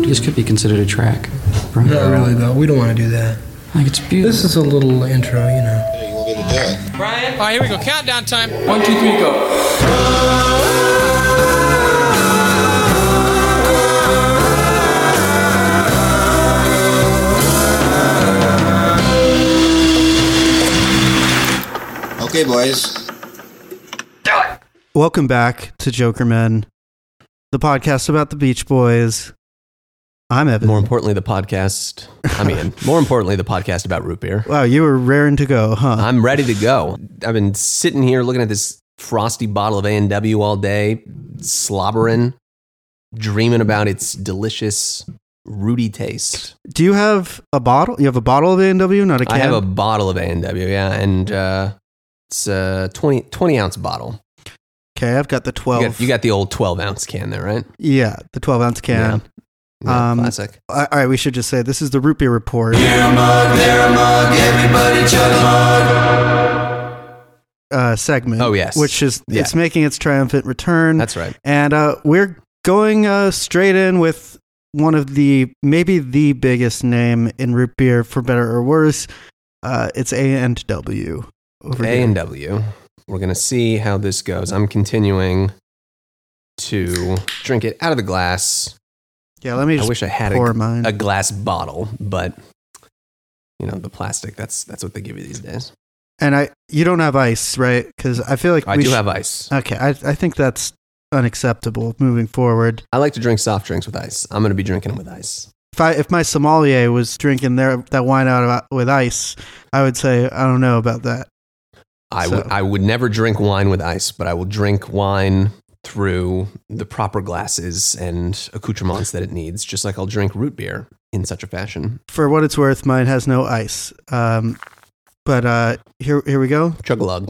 This could be considered a track. Right? Not really, though. We don't want to do that. I think it's beautiful. This is a little intro, you know. Hey, you want me to do it? Brian? All right, here we go. Countdown time. 1, 2, 3, go. Okay, boys. Welcome back to Jokermen, the podcast about the Beach Boys. I'm Evan. More importantly, the podcast about root beer. Wow, you were raring to go, huh? I'm ready to go. I've been sitting here looking at this frosty bottle of A&W all day, slobbering, dreaming about its delicious, rooty taste. Do you have a bottle? You have a bottle of A&W, not a can? I have a bottle of A&W, yeah, and it's a 20 ounce bottle. Okay, I've got the 12. You got the old 12 ounce can there, right? Yeah, the 12 ounce can. Yeah, classic. All right, we should just say this is the Root Beer Report. Beer mug, everybody chug a mug. Segment. Oh, yes. Which is, Yeah. it's making its triumphant return. That's right. And we're going straight in with one of maybe the biggest name in root beer, for better or worse. It's A&W. A&W. We're going to see how this goes. I'm continuing to drink it out of the glass. Yeah, let me I just wish I had pour mine. a glass bottle, but you know, the plastic, that's what they give you these days. And you don't have ice, right? Because I feel like I do have ice. Okay, I think that's unacceptable moving forward. I like to drink soft drinks with ice. I'm going to be drinking them with ice. If my sommelier was drinking that wine out with ice, I would say, I don't know about that. I would never drink wine with ice, but I will drink wine through the proper glasses and accoutrements that it needs, just like I'll drink root beer in such a fashion. For what it's worth, mine has no ice. But here we go. Chug-a-lug.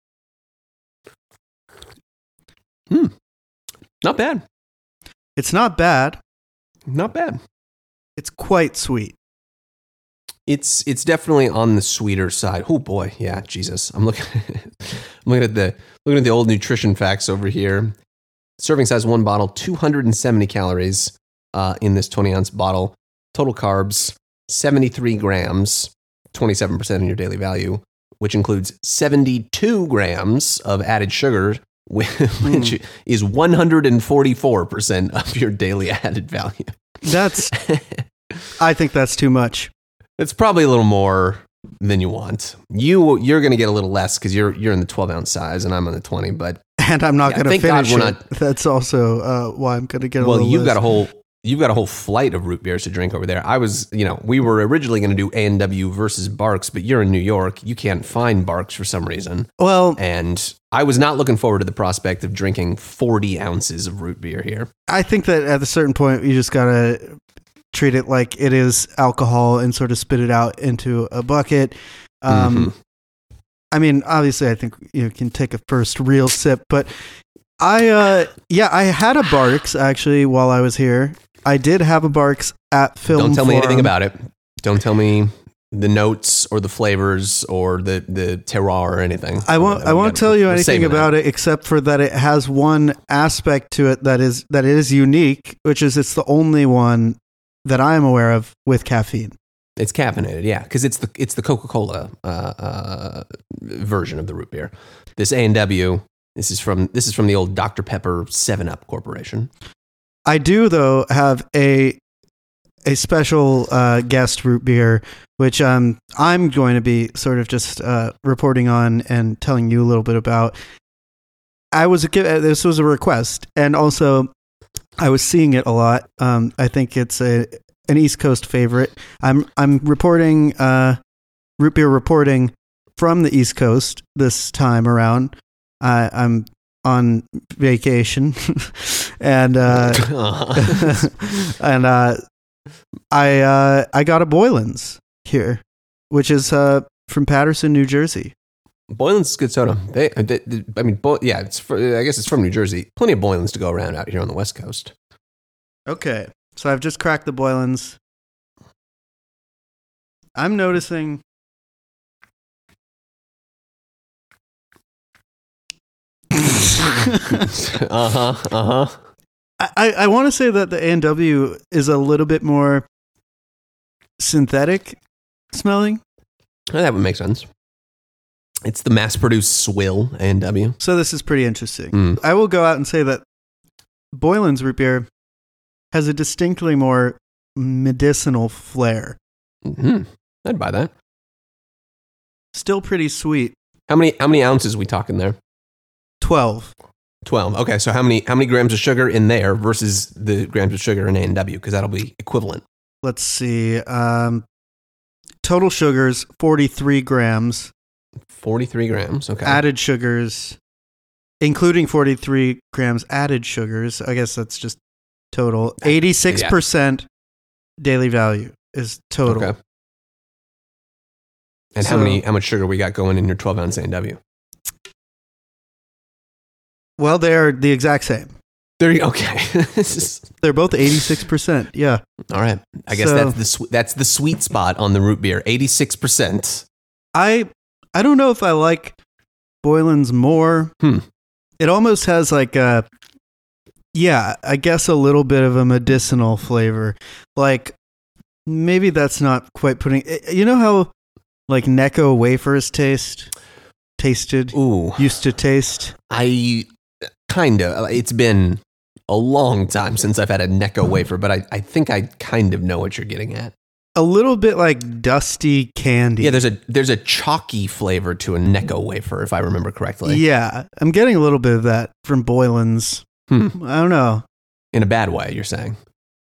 Not bad. It's not bad. Not bad. It's quite sweet. It's definitely on the sweeter side. Oh boy, yeah, Jesus. I'm looking at the old nutrition facts over here. Serving size 1 bottle, 270 calories in this 20 ounce bottle. Total carbs 73 grams, 27% in your daily value, which includes 72 grams of added sugar, which is 144% of your daily added value. I think that's too much. It's probably a little more than you want. You're going to get a little less because you're in the 12 ounce size and I'm on the 20. But and I'm not going to finish God it. That's also why I'm going to get a little. Well, less. You've got a whole flight of root beers to drink over there. We were originally going to do A&W versus Barks, but you're in New York. You can't find Barks for some reason. Well, and I was not looking forward to the prospect of drinking 40 ounces of root beer here. I think that at a certain point, you just got to treat it like it is alcohol and sort of spit it out into a bucket. I mean, obviously, I think you can take a first real sip, but I had a Barks actually while I was here. I did have a Barks at Film Don't tell Forum. me anything about it. Don't tell me the notes or the flavors or the terroir or anything. I won't tell you anything about it except for that it has one aspect to it that is unique, which is it's the only one that I am aware of with caffeine. It's caffeinated, yeah, because it's the Coca-Cola version of the root beer. This A&W, this is from the old Dr. Pepper 7-Up Corporation. I do though have a special guest root beer, which I'm going to be sort of just reporting on and telling you a little bit about. This was a request, and also I was seeing it a lot. I think it's an East Coast favorite. I'm reporting root beer reporting from the East Coast this time around. I'm on vacation, and and I got a Boylan's here, which is from Paterson, New Jersey. Boylan's is good soda. I guess it's from New Jersey. Plenty of Boylan's to go around out here on the West Coast. Okay, so I've just cracked the Boylan's. I'm noticing. I want to say that the A&W is a little bit more synthetic smelling. That would make sense. It's the mass-produced swill A&W. So this is pretty interesting. Mm. I will go out and say that Boylan's root beer has a distinctly more medicinal flair. Mm-hmm. I'd buy that. Still pretty sweet. How many ounces are we talking there? 12. 12. Okay, so how many grams of sugar in there versus the grams of sugar in A&W? Because that'll be equivalent. Let's see. Total sugars, 43 grams. 43 grams, okay. Added sugars, including 43 grams added sugars. I guess that's just total. 86% daily value is total. Okay. And how much sugar we got going in your 12-ounce A&W? Well, they're the exact same. Okay. They're both 86%. Yeah. All right. I guess that's the sweet spot on the root beer. 86%. I don't know if I like Boylan's more. It almost has like I guess a little bit of a medicinal flavor. Like maybe that's not quite putting. You know how like Necco wafers used to taste. I kind of. It's been a long time since I've had a Necco wafer, but I think I kind of know what you're getting at. A little bit like dusty candy. Yeah, there's a chalky flavor to a Necco wafer, if I remember correctly. Yeah, I'm getting a little bit of that from Boylan's. I don't know. In a bad way, you're saying?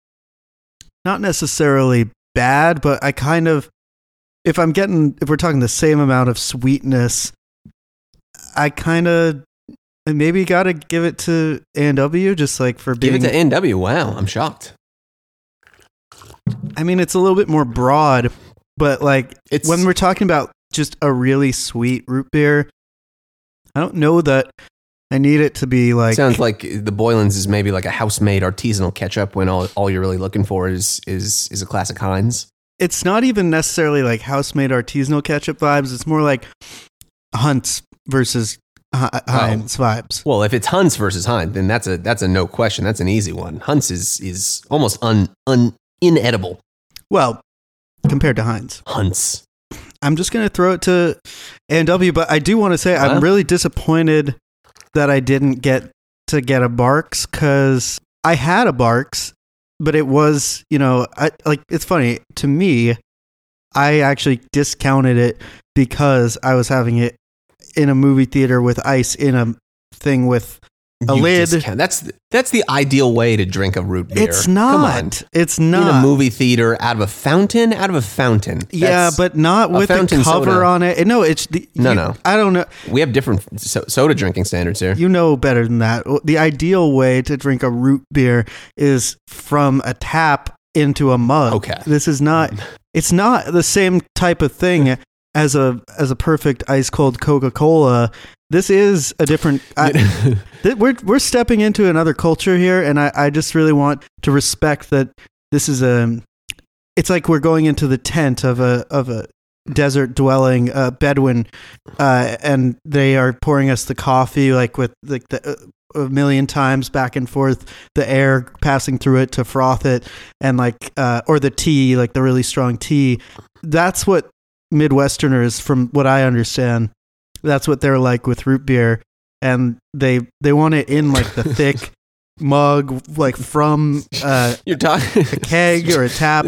Not necessarily bad, but I kind of, if we're talking the same amount of sweetness, I kind of maybe got to give it to A&W just like for being. Give it to A&W. Wow, I'm shocked. I mean, it's a little bit more broad, but like when we're talking about just a really sweet root beer, I don't know that I need it to be like. Sounds like the Boylan's is maybe like a house-made artisanal ketchup when all you're really looking for is a classic Heinz. It's not even necessarily like house-made artisanal ketchup vibes. It's more like Hunt's versus Heinz vibes. Well, if it's Hunt's versus Heinz, then that's a no question. That's an easy one. Hunt's is almost inedible. Well, compared to Heinz. Hunt's. I'm just going to throw it to A&W, but I do want to say I'm really disappointed that I didn't get a Barks because I had a Barks, but it was, it's funny to me. I actually discounted it because I was having it in a movie theater with ice in a thing with a lid. That's the ideal way to drink a root beer. It's not. Come on. It's not. In a movie theater, out of a fountain. Yeah, but not with the cover soda. on it. No, it's no. I don't know. We have different soda drinking standards here. You know better than that. The ideal way to drink a root beer is from a tap into a mug. Okay. This is not. It's not the same type of thing as a perfect ice cold Coca-Cola. This is a different. We're stepping into another culture here, and I just really want to respect that this is it's like we're going into the tent of a desert dwelling Bedouin, and they are pouring us the coffee like with like a million times back and forth, the air passing through it to froth it, and like or the tea, like the really strong tea. That's what Midwesterners, from what I understand, that's what they're like with root beer, and they want it in like the thick mug, like from you're talking a keg or a tap.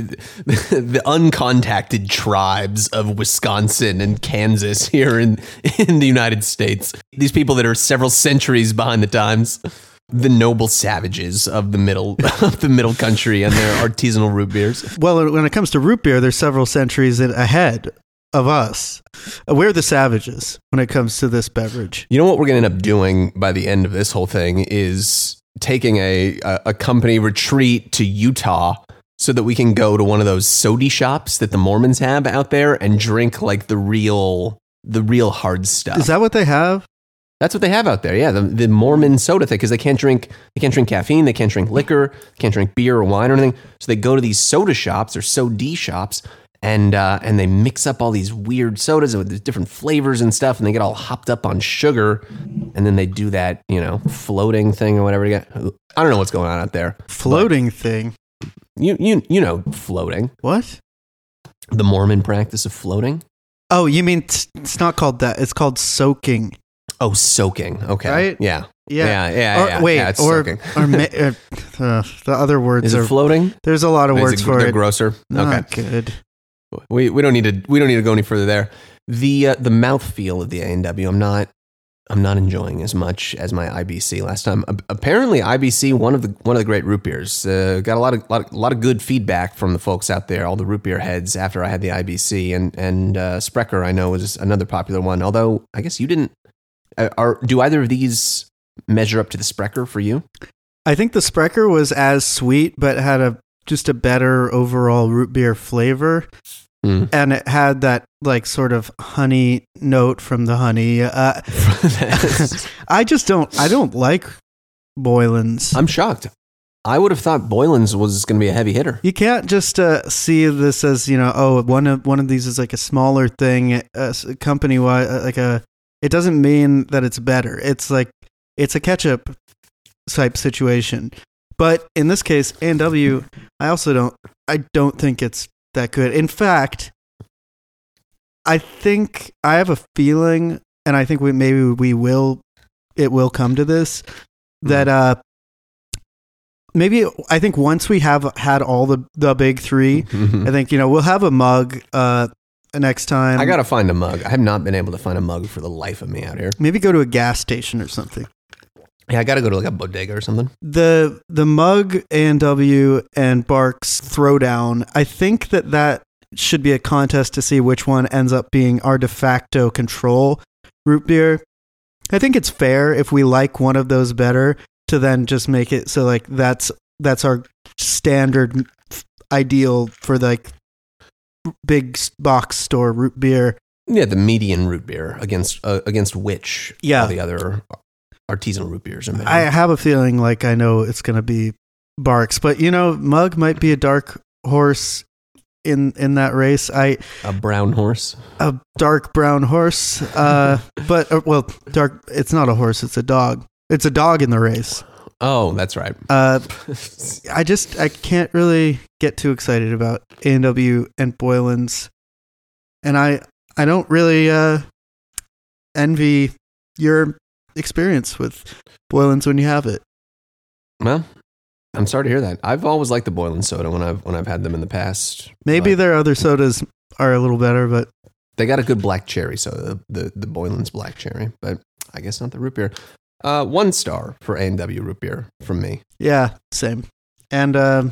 The uncontacted tribes of Wisconsin and Kansas here in the United States. These people that are several centuries behind the times. The noble savages of the middle country and their artisanal root beers. Well, when it comes to root beer, there's several centuries ahead of us. We're the savages when it comes to this beverage. You know what we're going to end up doing by the end of this whole thing is taking a company retreat to Utah so that we can go to one of those soda shops that the Mormons have out there and drink like the real hard stuff. Is that what they have? That's what they have out there. Yeah, the Mormon soda thing, because they can't drink caffeine, they can't drink liquor, can't drink beer or wine or anything. So they go to these soda shops or soda shops and they mix up all these weird sodas with different flavors and stuff, and they get all hopped up on sugar, and then they do that, floating thing or whatever. I don't know what's going on out there. Floating thing. You know floating. What? The Mormon practice of floating. Oh, you mean it's not called that? It's called soaking. Oh, soaking. Okay. Right? Yeah. Yeah. Yeah. Wait, it's or soaking. the other words Is it are floating? There's a lot of words for they're it. grosser. Not Okay. good. We don't need to go any further there. The mouthfeel of the A&W, I'm not enjoying as much as my IBC last time. Apparently, IBC, one of the great root beers, got a lot of good feedback from the folks out there, all the root beer heads after I had the IBC, and Sprecher I know was another popular one. Although I guess you didn't. Do either of these measure up to the Sprecher for you? I think the Sprecher was as sweet, but had just a better overall root beer flavor. And it had that like sort of honey note from the honey. I don't like Boylan's. I'm shocked. I would have thought Boylan's was going to be a heavy hitter. You can't just see this as, one of these is like a smaller thing, company wide, it doesn't mean that it's better. It's like, it's a ketchup type situation. But in this case, A&W, I don't think it's that good. In fact, I have a feeling, and I think it will come to this, that I think once we have had all the big three, I think, we'll have a mug next time. I got to find a mug. I have not been able to find a mug for the life of me out here. Maybe go to a gas station or something. Yeah, I got to go to like a bodega or something. The mug, A&W, and Barks Throwdown, I think that should be a contest to see which one ends up being our de facto control root beer. I think it's fair if we like one of those better to then just make it so like that's our standard ideal for like big box store root beer. Yeah, the median root beer against which all the other artisanal root beers are made. I have a feeling like I know it's going to be Barks, but Mug might be a dark horse in that race. A brown horse, a dark brown horse. But dark. It's not a horse. It's a dog. It's a dog in the race. Oh, that's right. I can't really get too excited about A&W and Boylan's, and I don't really envy your experience with Boylan's when you have it. Well, I'm sorry to hear that. I've always liked the Boylan soda when I've had them in the past. Maybe their other sodas are a little better, but they got a good black cherry soda, the Boylan's black cherry, but I guess not the root beer. 1 star for A&W root beer from me. Yeah, same. And I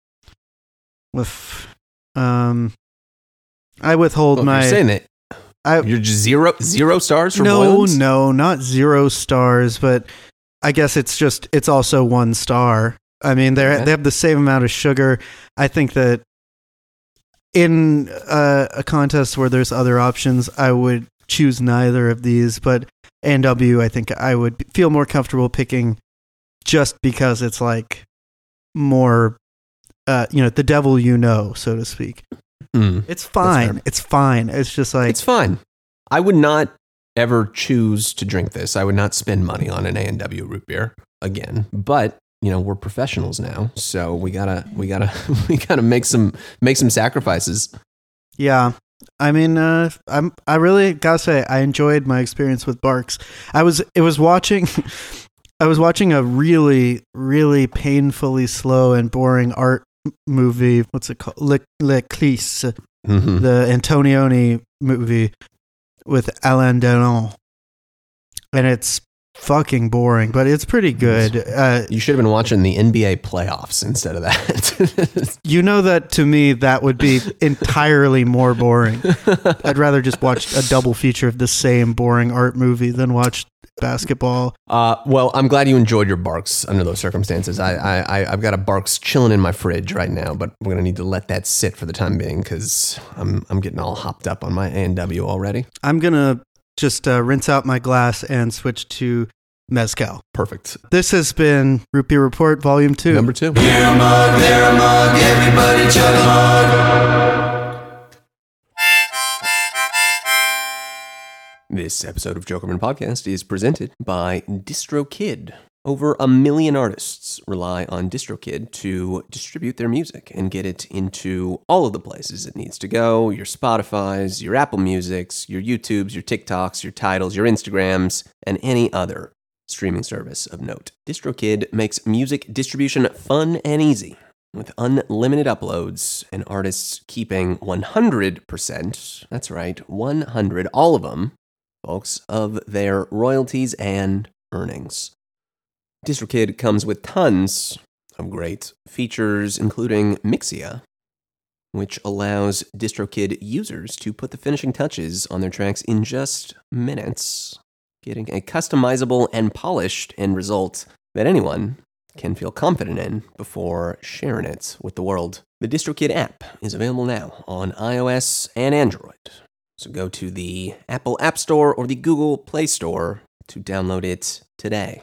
withhold my. You're saying that you're just zero stars for Boylan's? No, not 0 stars, but I guess it's also 1 star. I mean, they have the same amount of sugar. I think that in a contest where there's other options, I would choose neither of these, but A&W, I think I would feel more comfortable picking just because it's like more, the devil so to speak. It's fine. It's fine. It's just like... It's fine. I would not ever choose to drink this. I would not spend money on an A&W root beer again. But, we're professionals now, so we gotta make some sacrifices. Yeah. I mean, I really gotta say I enjoyed my experience with Barks. I was watching a really, really painfully slow and boring art movie. What's it called? L'Eclisse, the Antonioni movie with Alain Delon, and it's fucking boring, but it's pretty good. You should have been watching the NBA playoffs instead of that. That to me that would be entirely more boring. I'd rather just watch a double feature of the same boring art movie than watch basketball. Well, I'm glad you enjoyed your Barks under those circumstances. I've got a Barks chilling in my fridge right now, but we're gonna need to let that sit for the time being because I'm getting all hopped up on my A&W already. I'm gonna just rinse out my glass and switch to mezcal. Perfect. This has been Root Beer Report Volume 2. Number 2. Beer mug, everybody chug a mug. This episode of Jokerman Podcast is presented by DistroKid. Over 1 million artists rely on DistroKid to distribute their music and get it into all of the places it needs to go. Your Spotify's, your Apple Music's, your YouTube's, your TikToks, your Tidals, your Instagrams, and any other streaming service of note. DistroKid makes music distribution fun and easy with unlimited uploads and artists keeping 100%, that's right, 100, all of them, folks, of their royalties and earnings. DistroKid comes with tons of great features, including Mixia, which allows DistroKid users to put the finishing touches on their tracks in just minutes, getting a customizable and polished end result that anyone can feel confident in before sharing it with the world. The DistroKid app is available now on iOS and Android. So go to the Apple App Store or the Google Play Store to download it today.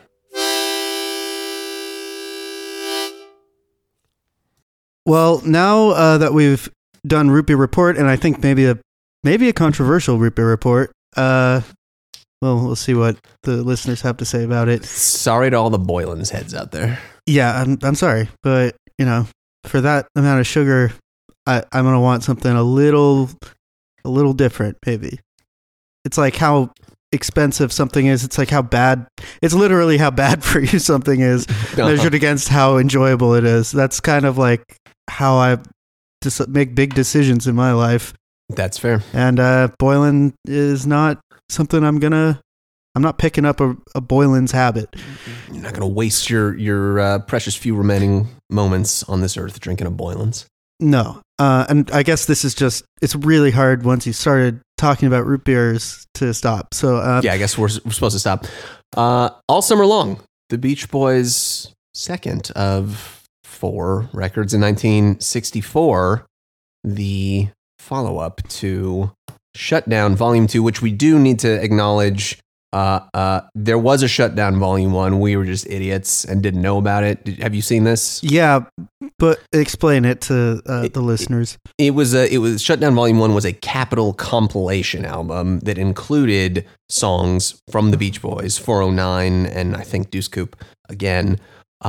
Well, now that we've done Root Beer Report, and I think maybe a controversial Root Beer Report, well, we'll see what the listeners have to say about it. Sorry to all the Boylan's heads out there. Yeah, I'm sorry, but for that amount of sugar, I'm gonna want something a little different. Maybe it's like how expensive something is. It's like how bad. It's literally how bad for you something is measured against how enjoyable it is. That's kind of like how I make big decisions in my life. That's fair. And Boylan is not something I'm not picking up a Boylan's habit. You're not going to waste your precious few remaining moments on this earth drinking a Boylan's. No. And I guess this is it's really hard once you started talking about root beers to stop. So yeah, I guess we're supposed to stop. All summer long, the Beach Boys' second of 4 records in 1964, the follow-up to Shutdown Volume 2, which we do need to acknowledge. There was a Shutdown Volume 1. We were just idiots and didn't know about it. Have you seen this? Yeah, but explain it to the listeners. It was Shutdown Volume 1 was a Capitol compilation album that included songs from the Beach Boys, 409 and I think Deuce Coupe again,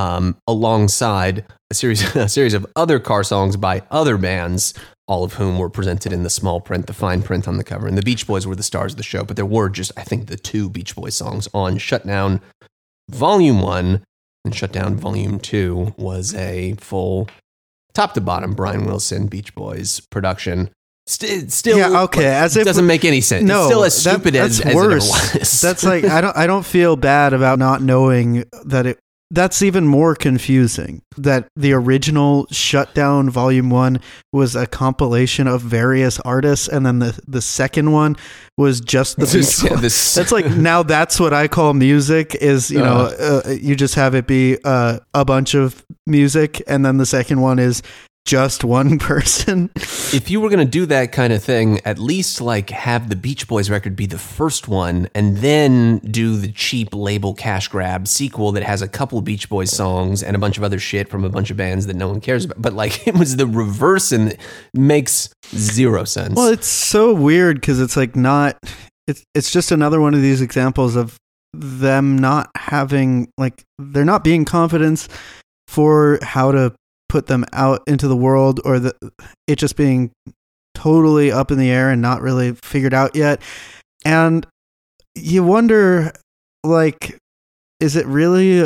alongside a series of other car songs by other bands, all of whom were presented in the small print, the fine print on the cover. And the Beach Boys were the stars of the show, but there were just, I think, the 2 Beach Boys songs on Shutdown Volume 1, and Shutdown Volume 2 was a full top to bottom Brian Wilson Beach Boys production. Still, yeah, okay. As if doesn't make any sense. No, it's still as stupid as it ever was. That's like I don't feel bad about not knowing that it. That's even more confusing, that the original Shutdown Volume 1 was a compilation of various artists, and then the second one was just the Beach Boys. That's like, now that's what I call music, is, you just have it be a bunch of music, and then the second one is just one person. If you were going to do that kind of thing, at least like have the Beach Boys record be the first one and then do the cheap label cash grab sequel that has a couple Beach Boys songs and a bunch of other shit from a bunch of bands that no one cares about. But like, it was the reverse, and it makes zero sense. Well, it's so weird because it's like it's just another one of these examples of them not having, like, they're not being confident for how to put them out into the world, or it just being totally up in the air and not really figured out yet. And you wonder, like, is it really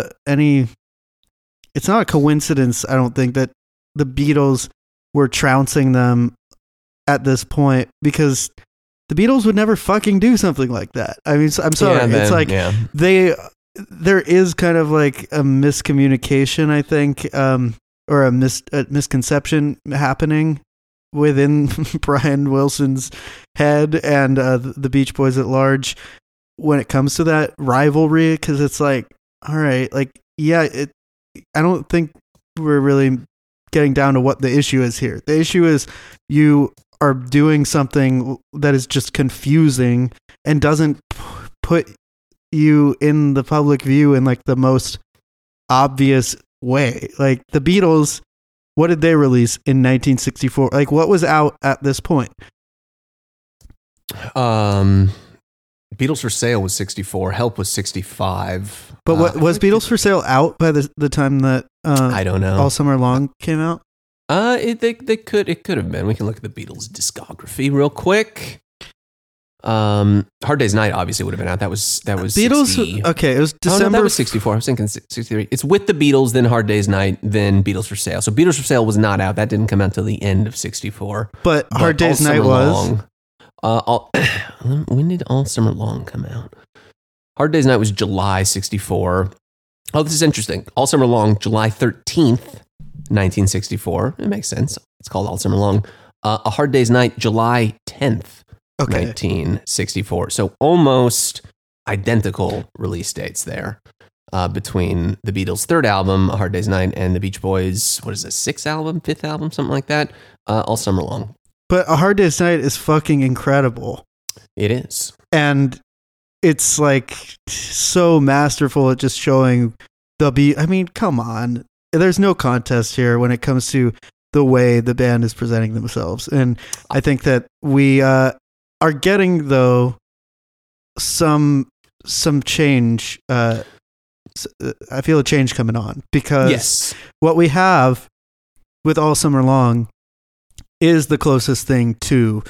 it's not a coincidence, I don't think, that the Beatles were trouncing them at this point, because the Beatles would never fucking do something like that. I mean, I'm sorry. Yeah, it's like, there is kind of like a miscommunication, I think, or a misconception happening within Brian Wilson's head and the Beach Boys at large when it comes to that rivalry, because it's like, all right, like, yeah, I don't think we're really getting down to what the issue is here. The issue is you are doing something that is just confusing and doesn't put you in the public view in like the most obvious way. Like the Beatles, what did they release in 1964? Like, what was out at this point? Beatles for Sale was 64. Help was 65. But what was Beatles for Sale out by the time that I don't know. All Summer Long came out? It could have been. We can look at the Beatles discography real quick. Hard Day's Night obviously would have been out. That was Beatles. 60. Okay, it was December. Oh, no, that was 64. I was thinking 63. It's with the Beatles, then Hard Day's Night, then Beatles for Sale. So Beatles for Sale was not out. That didn't come out till the end of 64. But Hard Day's Night was. When did All Summer Long come out? Hard Day's Night was July 64. Oh, this is interesting. All Summer Long, July 13th, 1964. It makes sense. It's called All Summer Long. A Hard Day's Night, July 10th. Okay. 1964. So almost identical release dates there between the Beatles' third album, A Hard Day's Night, and the Beach Boys', what is it, fifth album, something like that, All Summer Long. But A Hard Day's Night is fucking incredible. It is. And it's like so masterful at just showing I mean, come on. There's no contest here when it comes to the way the band is presenting themselves. And I think that we are getting, though, some change. I feel a change coming on because what we have with All Summer Long is the closest thing to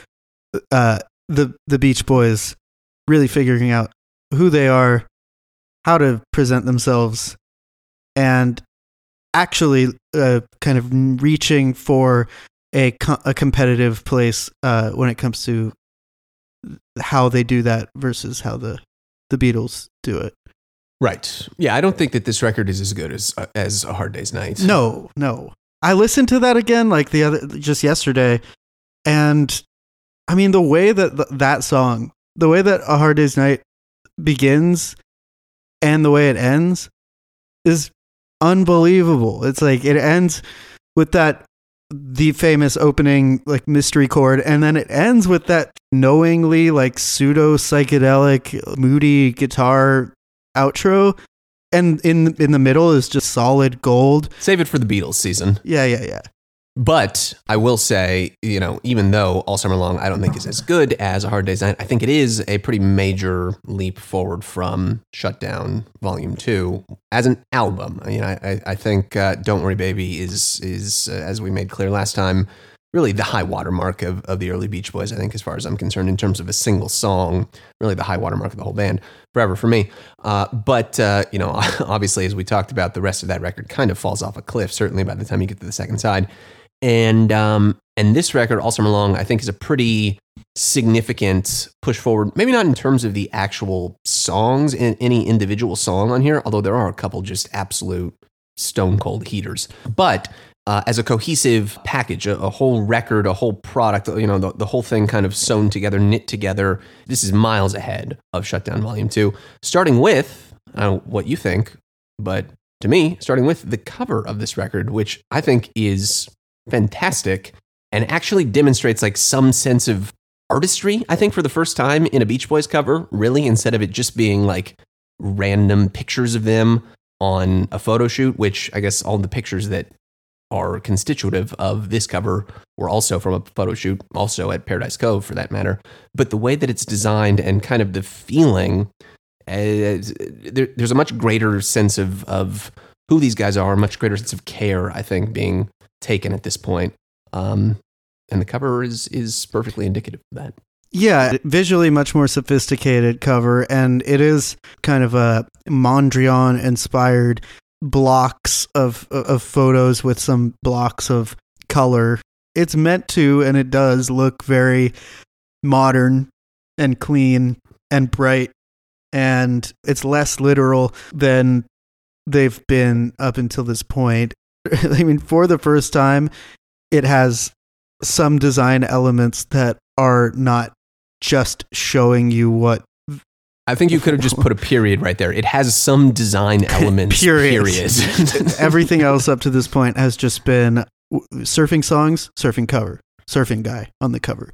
the Beach Boys really figuring out who they are, how to present themselves, and actually kind of reaching for a competitive place when it comes to how they do that versus how the Beatles do it. Right. Yeah, I don't think that this record is as good as A Hard Day's Night. No. I listened to that again just yesterday, and I mean the way that song, the way that A Hard Day's Night begins and the way it ends is unbelievable. It's like it ends with the famous opening like mystery chord, and then it ends with that knowingly like pseudo psychedelic moody guitar outro, and in the middle is just solid gold. Save it for the Beatles season. Yeah. But I will say, even though All Summer Long I don't think is as good as A Hard Day's Night, I think it is a pretty major leap forward from Shutdown Volume 2 as an album. I think Don't Worry Baby is as we made clear last time, really the high watermark of the early Beach Boys, I think, as far as I'm concerned, in terms of a single song, really the high watermark of the whole band, forever for me. But obviously, as we talked about, the rest of that record kind of falls off a cliff, certainly by the time you get to the second side. And this record, All Summer Long, I think is a pretty significant push forward, maybe not in terms of the actual songs in any individual song on here, although there are a couple just absolute stone cold heaters, but as a cohesive package, a whole record, a whole product, the whole thing kind of sewn together, knit together. This is miles ahead of Shutdown Volume 2, starting with, I don't know what you think, but to me, starting with the cover of this record, which I think is fantastic and actually demonstrates like some sense of artistry, I think, for the first time in a Beach Boys cover, really, instead of it just being like random pictures of them on a photo shoot, which I guess all the pictures that are constitutive of this cover were also from a photo shoot, also at Paradise Cove for that matter. But the way that it's designed and kind of the feeling, there's a much greater sense of who these guys are, a much greater sense of care, I think, being taken at this point. And the cover is perfectly indicative of that. Yeah, visually much more sophisticated cover, and it is kind of a Mondrian-inspired blocks of photos with some blocks of color. It's meant to, and it does look very modern and clean and bright, and it's less literal than they've been up until this point. I mean, for the first time, it has some design elements that are not just showing you what. I think you could have just put a period right there. It has some design elements, period. Everything else up to this point has just been surfing songs, surfing cover, surfing guy on the cover,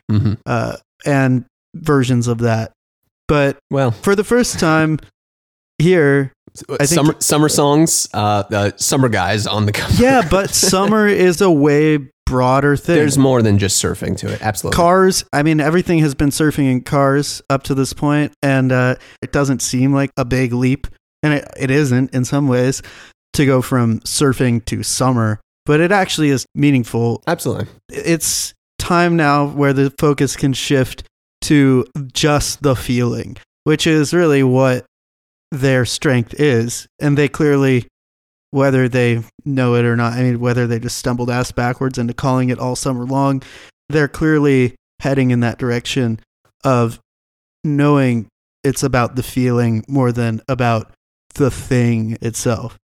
and versions of that. But for the first time here, I think summer songs, summer guys on the cover. Yeah, but summer is a way broader thing. There's more than just surfing to it. Absolutely. Cars, I mean, everything has been surfing in cars up to this point, and it doesn't seem like a big leap, and it isn't in some ways, to go from surfing to summer, but it actually is meaningful. Absolutely. It's time now where the focus can shift to just the feeling, which is really what their strength is, and they clearly, whether they know it or not, I mean, whether they just stumbled ass backwards into calling it all summer long, they're clearly heading in that direction of knowing it's about the feeling more than about the thing itself.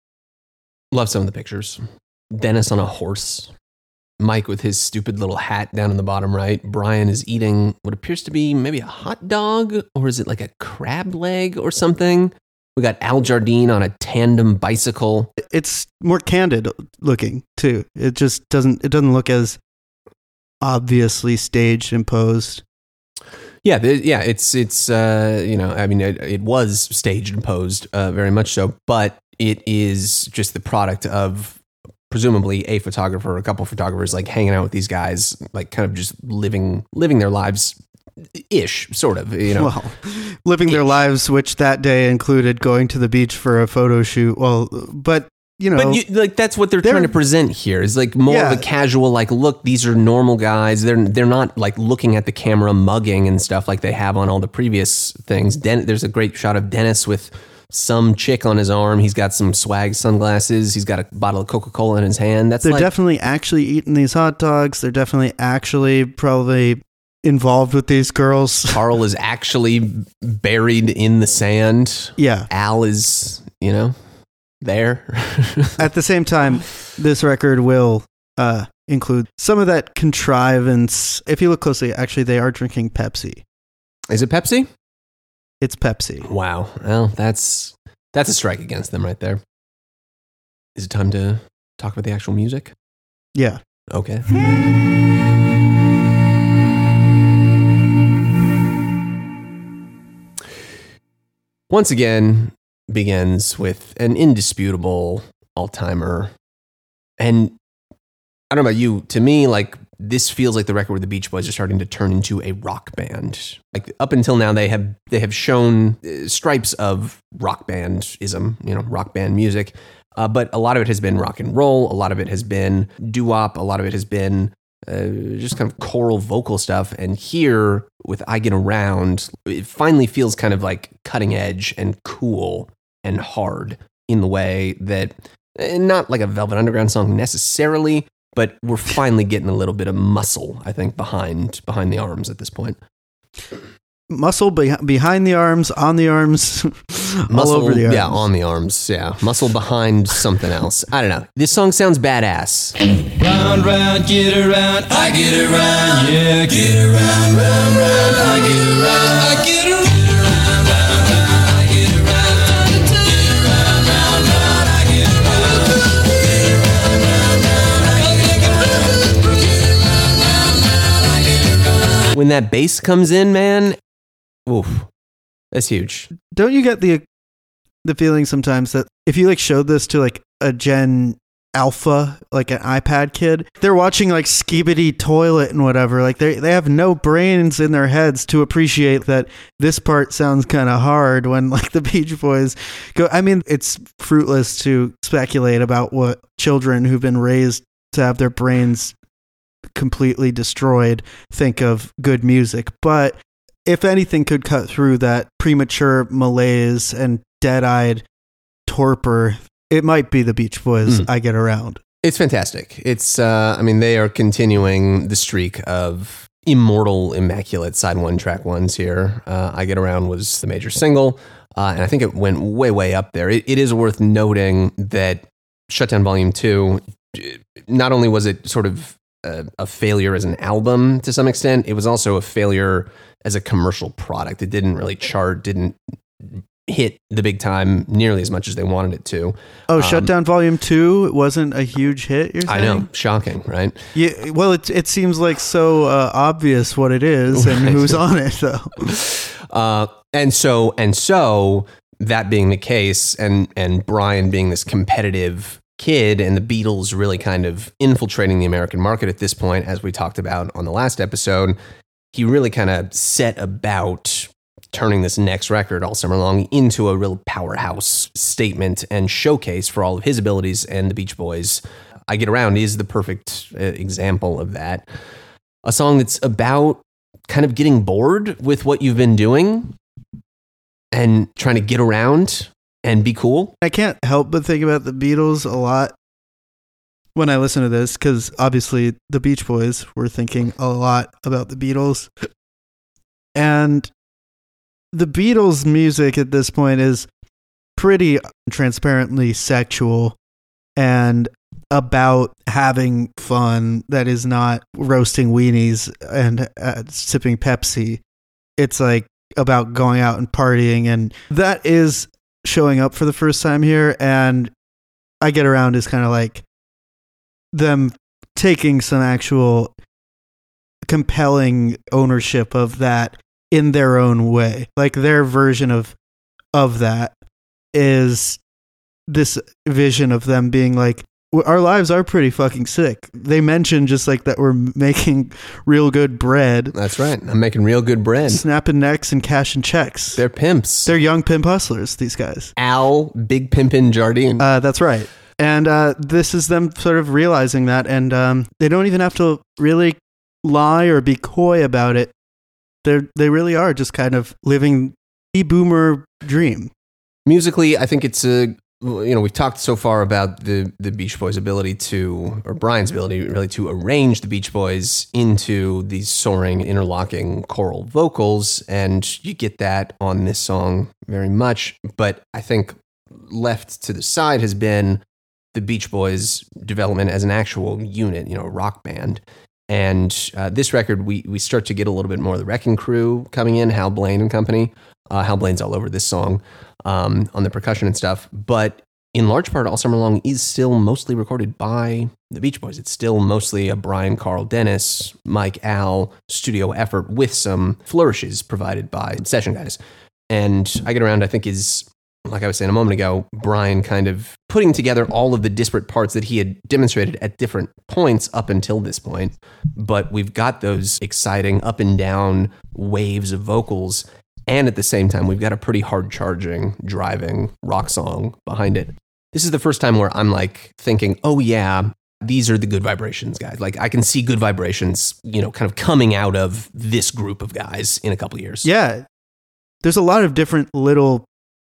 Love some of the pictures. Dennis on a horse. Mike with his stupid little hat down in the bottom right. Brian is eating what appears to be maybe a hot dog, or is it like a crab leg or something? We got Al Jardine on a tandem bicycle. It's more candid looking too. It just doesn't look as obviously staged and posed. Yeah, it's I mean, it was staged and posed, very much so, but it is just the product of presumably a photographer, a couple of photographers, like hanging out with these guys, like kind of just living their lives ish, sort of, you know. Well, living their lives, which that day included going to the beach for a photo shoot. Well, but you know, like that's what they're trying to present here is like more of a casual, like, look, these are normal guys. They're not like looking at the camera mugging and stuff like they have on all the previous things. There's a great shot of Dennis with some chick on his arm. He's got some swag sunglasses. He's got a bottle of Coca-Cola in his hand. They're definitely actually eating these hot dogs. They're definitely actually probably involved with these girls. Carl is actually buried in the sand. Yeah. Al is, there. At the same time, this record will include some of that contrivance. If you look closely, actually, they are drinking Pepsi. Is it Pepsi? It's Pepsi. Wow. Well, that's a strike against them right there. Is it time to talk about the actual music? Yeah. Okay. Once again, begins with an indisputable all-timer. And I don't know about you, to me, like, this feels like the record where the Beach Boys are starting to turn into a rock band. Like, up until now, they have shown stripes of rock bandism, rock band music. But a lot of it has been rock and roll. A lot of it has been doo-wop. A lot of it has been just kind of choral vocal stuff. And here, with I Get Around, it finally feels kind of like cutting edge and cool and hard in the way that, not like a Velvet Underground song necessarily, but we're finally getting a little bit of muscle, I think, behind the arms at this point. Muscle behind the arms, on the arms, muscle, all over the arms. Yeah, on the arms, yeah. Muscle behind something else. I don't know. This song sounds badass. Round, round, get around, I get around, yeah, get around, round, round, I get around, I get around. When that bass comes in, man, oof, that's huge. Don't you get the feeling sometimes that if you like showed this to like a Gen Alpha, like an iPad kid, they're watching like Skibidi Toilet and whatever, like they have no brains in their heads to appreciate that this part sounds kind of hard when like the Beach Boys go. I mean, it's fruitless to speculate about what children who've been raised to have their brains completely destroyed think of good music, but if anything could cut through that premature malaise and dead-eyed torpor, it might be the Beach Boys. I Get Around. It's fantastic. It's they are continuing the streak of immortal, immaculate side one, track ones here. I Get Around was the major single, and I think it went way up there. It is worth noting that Shutdown Volume 2, not only was it sort of a failure as an album to some extent, it was also a failure as a commercial product. It didn't really chart, didn't hit the big time nearly as much as they wanted it to. Oh, Shutdown Volume 2 wasn't a huge hit, you're saying? I know, shocking, right? Yeah, well, it seems like so obvious what it is and right. Who's on it, though. And so that being the case, and Brian being this competitive kid and the Beatles really kind of infiltrating the American market at this point, as we talked about on the last episode, he really kind of set about turning this next record, All Summer Long, into a real powerhouse statement and showcase for all of his abilities. And the Beach Boys, I Get Around, is the perfect example of that. A song that's about kind of getting bored with what you've been doing and trying to get around and be cool. I can't help but think about the Beatles a lot when I listen to this, because obviously the Beach Boys were thinking a lot about the Beatles. And the Beatles' music at this point is pretty transparently sexual and about having fun that is not roasting weenies and sipping Pepsi. It's like about going out and partying, and that is showing up for the first time here. And I Get Around is kind of like them taking some actual compelling ownership of that in their own way. Like their version of that is this vision of them being like, our lives are pretty fucking sick. They mention just like that we're making real good bread. That's right. I'm making real good bread. Snapping necks and cashing checks. They're pimps. They're young pimp hustlers, these guys. Al Big Pimpin' Jardine. That's right. And this is them sort of realizing that, and they don't even have to really lie or be coy about it. They really are just kind of living the boomer dream. Musically, I think it's we've talked so far about the Beach Boys' ability or Brian's ability really to arrange the Beach Boys into these soaring, interlocking choral vocals, and you get that on this song very much. But I think left to the side has been the Beach Boys' development as an actual unit, a rock band. And this record, we start to get a little bit more of the Wrecking Crew coming in, Hal Blaine and company. Hal Blaine's all over this song on the percussion and stuff. But in large part, All Summer Long is still mostly recorded by the Beach Boys. It's still mostly a Brian, Carl Dennis, Mike, Al studio effort with some flourishes provided by session guys. And I Get Around, I think, is, like I was saying a moment ago, Brian kind of putting together all of the disparate parts that he had demonstrated at different points up until this point. But we've got those exciting up and down waves of vocals. And at the same time, we've got a pretty hard charging, driving rock song behind it. This is the first time where I'm like thinking, oh yeah, these are the Good Vibrations guys. Like I can see Good Vibrations, kind of coming out of this group of guys in a couple years. Yeah. There's a lot of different little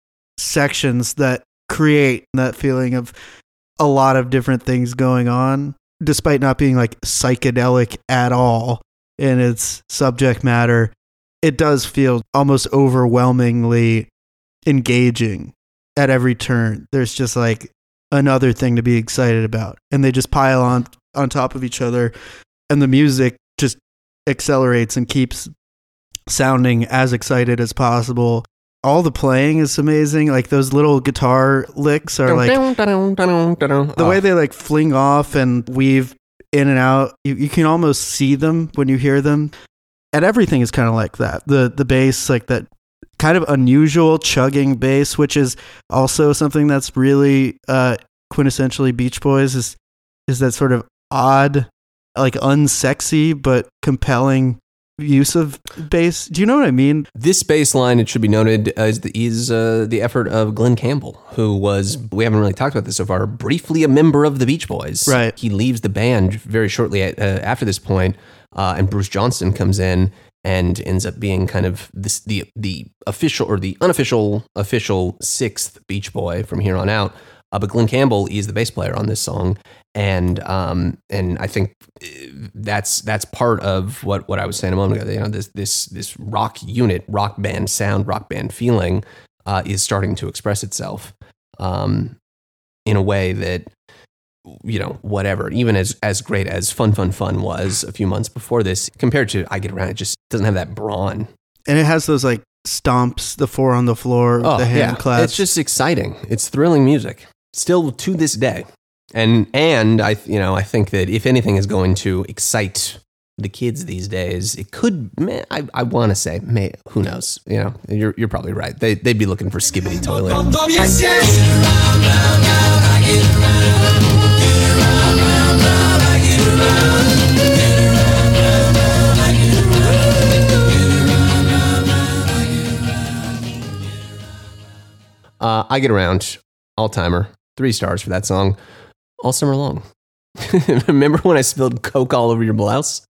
sections that create that feeling of a lot of different things going on, despite not being like psychedelic at all in its subject matter. It does feel almost overwhelmingly engaging at every turn. There's just like another thing to be excited about, and they just pile on top of each other, and the music just accelerates and keeps sounding as excited as possible. All the playing is amazing. Like those little guitar licks are like the way they like fling off and weave in and out. You can almost see them when you hear them. And everything is kind of like that. The bass, like that kind of unusual chugging bass, which is also something that's really quintessentially Beach Boys, is that sort of odd, like unsexy but compelling use of bass. Do you know what I mean? This bass line, it should be noted, is the effort of Glenn Campbell, who was, we haven't really talked about this so far, briefly a member of the Beach Boys. Right. He leaves the band very shortly after this point, and Bruce Johnston comes in and ends up being kind of the official or the unofficial sixth Beach Boy from here on out. But Glenn Campbell is the bass player on this song, and I think that's part of what I was saying a moment ago. This rock unit, rock band sound, rock band feeling is starting to express itself in a way that, whatever, even as great as Fun was a few months before this, compared to I Get Around, it just doesn't have that brawn. And it has those like stomps, the four on the floor, the hand claps. It's just exciting. It's thrilling music still to this day. And I think that if anything is going to excite the kids these days, it could, I want to say, who knows? You're probably right. They'd be looking for Skibbity Toilet. Yes, yes. I Get Around, all-timer, 3 stars for that song, all summer long. Remember when I spilled Coke all over your blouse?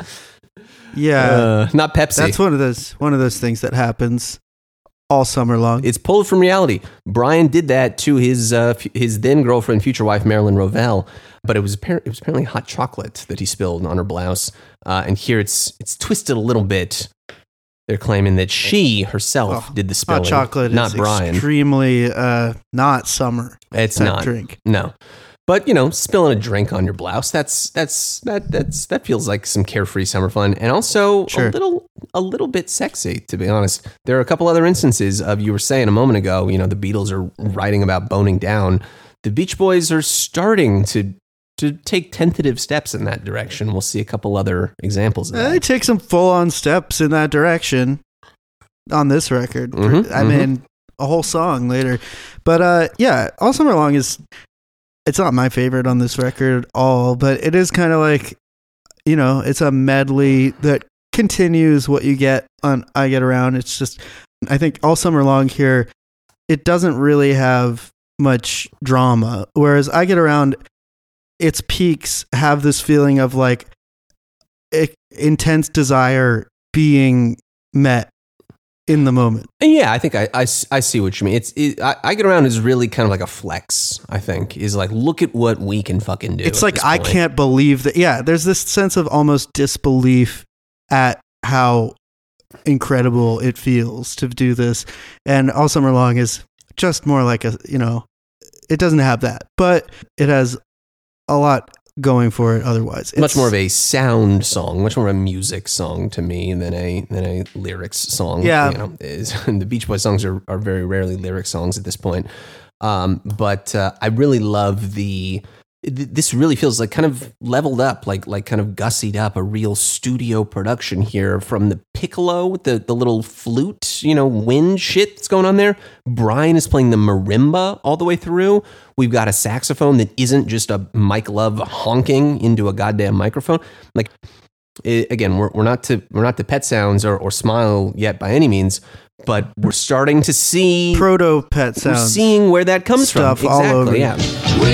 Yeah, not Pepsi. that's one of those things that happens all summer long. It's pulled from reality. Brian did that to his then girlfriend, future wife Marilyn Rovell, but it was apparently hot chocolate that he spilled on her blouse. And here it's twisted a little bit. They're claiming that she herself did the spilling, Hot chocolate not is Brian. extremely not summer. It's that not drink. No, but spilling a drink on your blouse that feels like some carefree summer fun, and also Sure. a little bit sexy, to be honest. There are a couple other instances of, you were saying a moment ago, the Beatles are writing about boning down. The Beach Boys are starting to take tentative steps in that direction. We'll see a couple other examples of They that. take some full-on steps in that direction on this record. Mhm, I mean, a whole song later. But yeah, All Summer Long it's not my favorite on this record at all, but it is kind of like, it's a medley that continues what you get on I Get Around. It's just, I think All Summer Long here, it doesn't really have much drama, whereas I Get Around, its peaks have this feeling of like intense desire being met in the moment. Yeah, I think I see what you mean. I Get Around is really kind of like a flex, I think, is like, look at what we can fucking do. It's at like, this I point. can't believe that. Yeah, there's this sense of almost disbelief at how incredible it feels to do this. And All Summer Long is just more like it doesn't have that, but it has a lot going for it otherwise. Much more of a sound song, much more of a music song to me than a lyrics song. Yeah. The Beach Boys songs are very rarely lyric songs at this point. But I really love this really feels like kind of leveled up, like kind of gussied up, a real studio production here, from the piccolo with the little flute, wind shit that's going on there. Brian is playing the marimba all the way through. We've got a saxophone that isn't just a Mike Love honking into a goddamn microphone. Like, again, we're not to Pet Sounds or Smile yet by any means, but we're starting to see proto Pet we're Sounds seeing where that comes stuff from. all Exactly, over.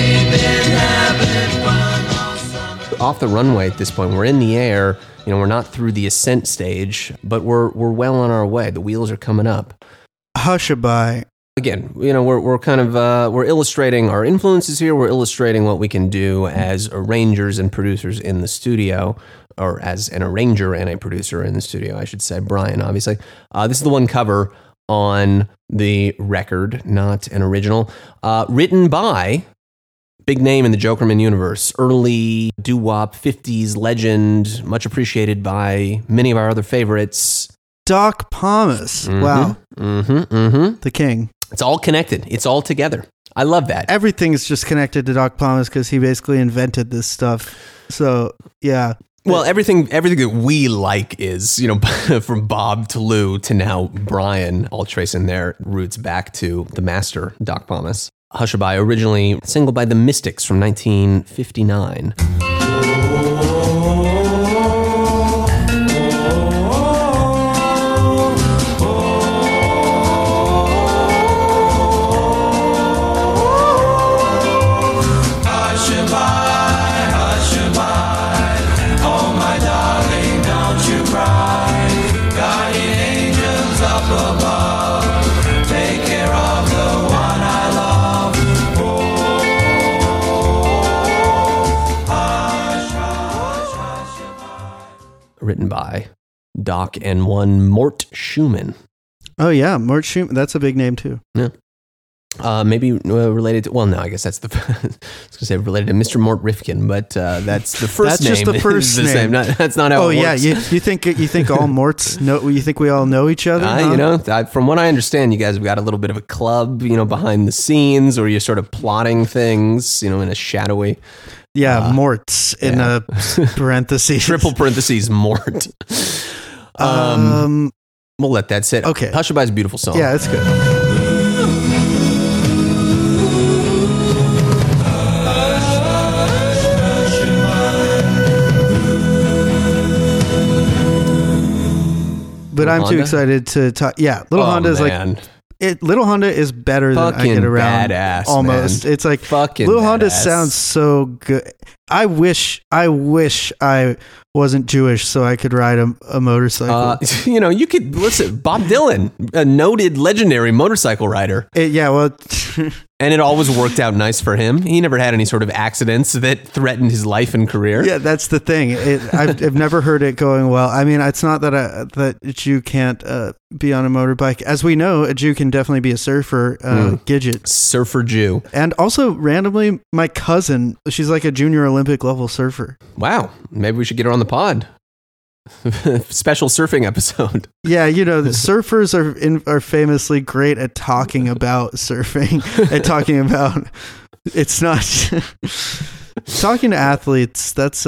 Off the runway at this point, we're in the air. We're not through the ascent stage, but we're well on our way. The wheels are coming up. Hushabye. Again, we're kind of we're illustrating our influences here. We're illustrating what we can do as arrangers and producers in the studio, or as an arranger and a producer in the studio, I should say. Brian, obviously. This is the one cover on the record, not an original. Written by, big name in the Jokerman universe, early doo-wop 50s legend, much appreciated by many of our other favorites. Doc Pomus. Wow. The king. It's all connected. It's all together. I love that. Everything's just connected to Doc Pomus because he basically invented this stuff. So, yeah. Well, everything that we like is, from Bob to Lou to now Brian, all tracing their roots back to the master, Doc Pomus. Hushabye, originally a single by the Mystics from 1959. Written by Doc and one Mort Schumann. Oh, yeah. Mort Schumann. That's a big name, too. Yeah. Maybe related to, well, no, I guess that's I was going to say related to Mr. Mort Rifkin, but that's the first That's name. just the first is name. That's not how Oh, it yeah. works. You think all Morts know? You think we all know each other? Huh? From what I understand, you guys have got a little bit of a club, behind the scenes, or you're sort of plotting things, in a shadowy. Yeah, Morts in a parentheses. Triple parentheses, Mort. We'll let that sit. Okay. Hushabye's a beautiful song. Yeah, it's good. but I'm too Honda? excited to talk. Yeah, Little Honda is man. Little Honda is better than I Fucking Get Around. badass, almost. man. It's like Fucking Little Honda badass. sounds so good. I wish I wasn't Jewish so I could ride a motorcycle. You could listen. Bob Dylan, a noted legendary motorcycle rider. Well, And it always worked out nice for him. He never had any sort of accidents that threatened his life and career. yeah, that's the thing. I've never heard it going well. I mean, it's not that that a Jew can't be on a motorbike. As we know, a Jew can definitely be a surfer. Gidget. Surfer Jew. And also, randomly, my cousin, she's like a junior Olympic level surfer. Wow. Maybe we should get her on the pod. Special surfing episode. Yeah, the surfers are famously great at talking about surfing and talking about it's not talking to athletes. That's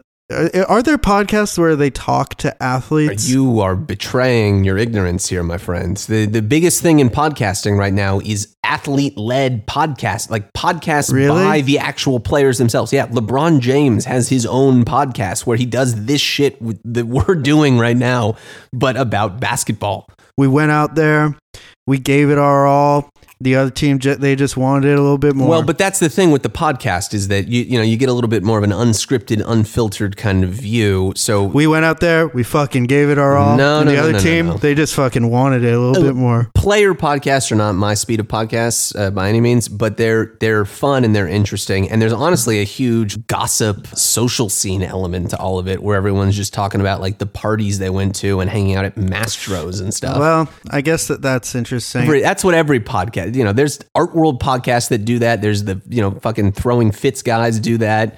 are there podcasts where they talk to athletes? You are betraying your ignorance here, my friends. The biggest thing in podcasting right now is athlete-led podcasts, like podcasts Really? by the actual players themselves. Yeah, LeBron James has his own podcast where he does this shit that we're doing right now, but about basketball. We went out there, we gave it our all. The other team, they just wanted it a little bit more. Well, but that's the thing with the podcast is that you get a little bit more of an unscripted, unfiltered kind of view. So we went out there, we fucking gave it our all. No, and no, the no, other no, team, no. they just fucking wanted it a little bit more. player podcasts are not my speed of podcasts by any means, but they're fun and they're interesting. And there's honestly a huge gossip social scene element to all of it, where everyone's just talking about like the parties they went to and hanging out at Mastros and stuff. Well, I guess that's interesting. That's what every podcast, there's Art World podcasts that do that. There's the, fucking Throwing Fits guys do that.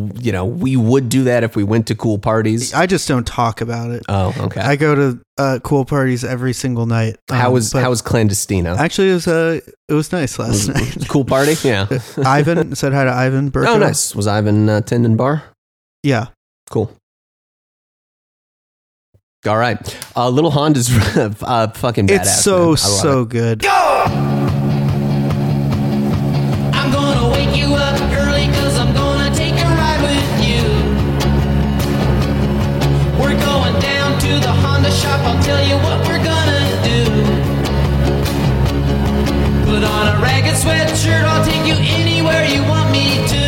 We would do that if we went to cool parties. I just don't talk about it. Oh, okay. I go to cool parties every single night. How was Clandestino? Actually, it was nice last night. Cool party? Yeah. Ivan, said hi to Ivan Burko. Oh, nice. Was Ivan tending bar? Yeah. Cool. All right. Little Honda's fucking badass. It's so, man. I love so it. good. I'm gonna wake you up early cause I'm gonna take a ride with you. We're going down to the Honda shop, I'll tell you what we're gonna do. Put on a ragged sweatshirt, I'll take you anywhere you want me to.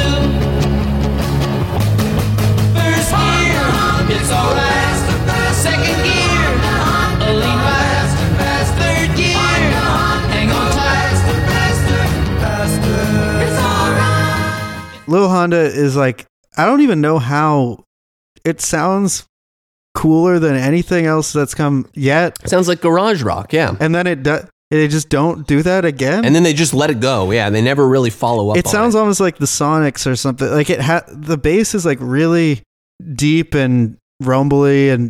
First gear, it's alright. Second gear, a lean right. Third gear, hang on tight. Little Honda is like, I don't even know how it sounds cooler than anything else that's come yet. Sounds like garage rock, yeah. And then they just don't do that again. And then they just let it go. Yeah, they never really follow up. It sounds almost like the Sonics or something. Like the bass is like really deep and rumbly, and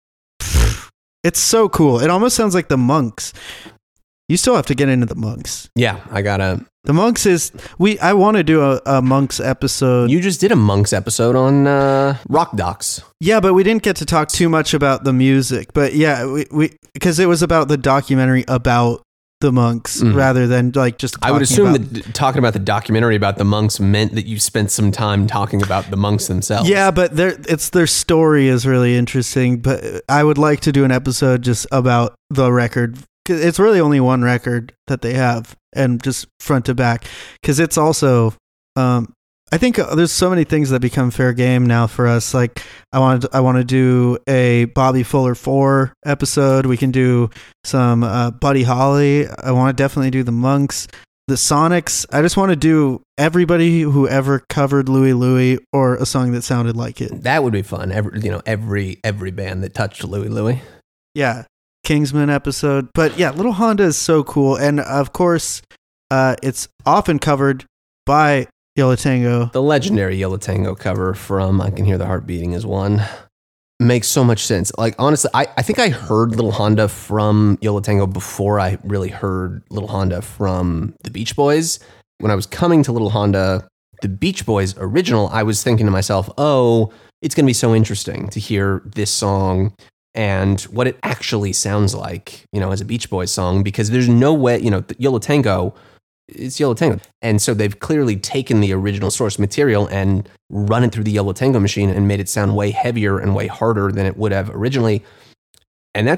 it's so cool. It almost sounds like the Monks. You still have to get into the Monks. Yeah, I gotta. The Monks is I want to do a Monks episode. You just did a Monks episode on Rock Docs. Yeah, but we didn't get to talk too much about the music. But yeah, we because it was about the documentary about the Monks rather than like just. I would assume about, that talking about the documentary about the Monks meant that you spent some time talking about the Monks themselves. Yeah, but their story is really interesting. But I would like to do an episode just about the record. It's really only one record that they have, and just front to back. Because it's also, I think there's so many things that become fair game now for us. Like I want to do a Bobby Fuller 4 episode. We can do some Buddy Holly. I want to definitely do the Monks, the Sonics. I just want to do everybody who ever covered Louie Louie or a song that sounded like it. That would be fun. Every band that touched Louie Louie. Yeah. Kingsman episode. But yeah, Little Honda is so cool. And of course, it's often covered by Yo La Tengo. The legendary Yo La Tengo cover from I Can Hear the Heart Beating is one. Makes so much sense. Like, honestly, I think I heard Little Honda from Yo La Tengo before I really heard Little Honda from the Beach Boys. When I was coming to Little Honda, the Beach Boys original, I was thinking to myself, oh, it's going to be so interesting to hear this song and what it actually sounds like, as a Beach Boys song, because there's no way, Yo La Tengo, it's Yo La Tengo. And so they've clearly taken the original source material and run it through the Yo La Tengo machine and made it sound way heavier and way harder than it would have originally. And that's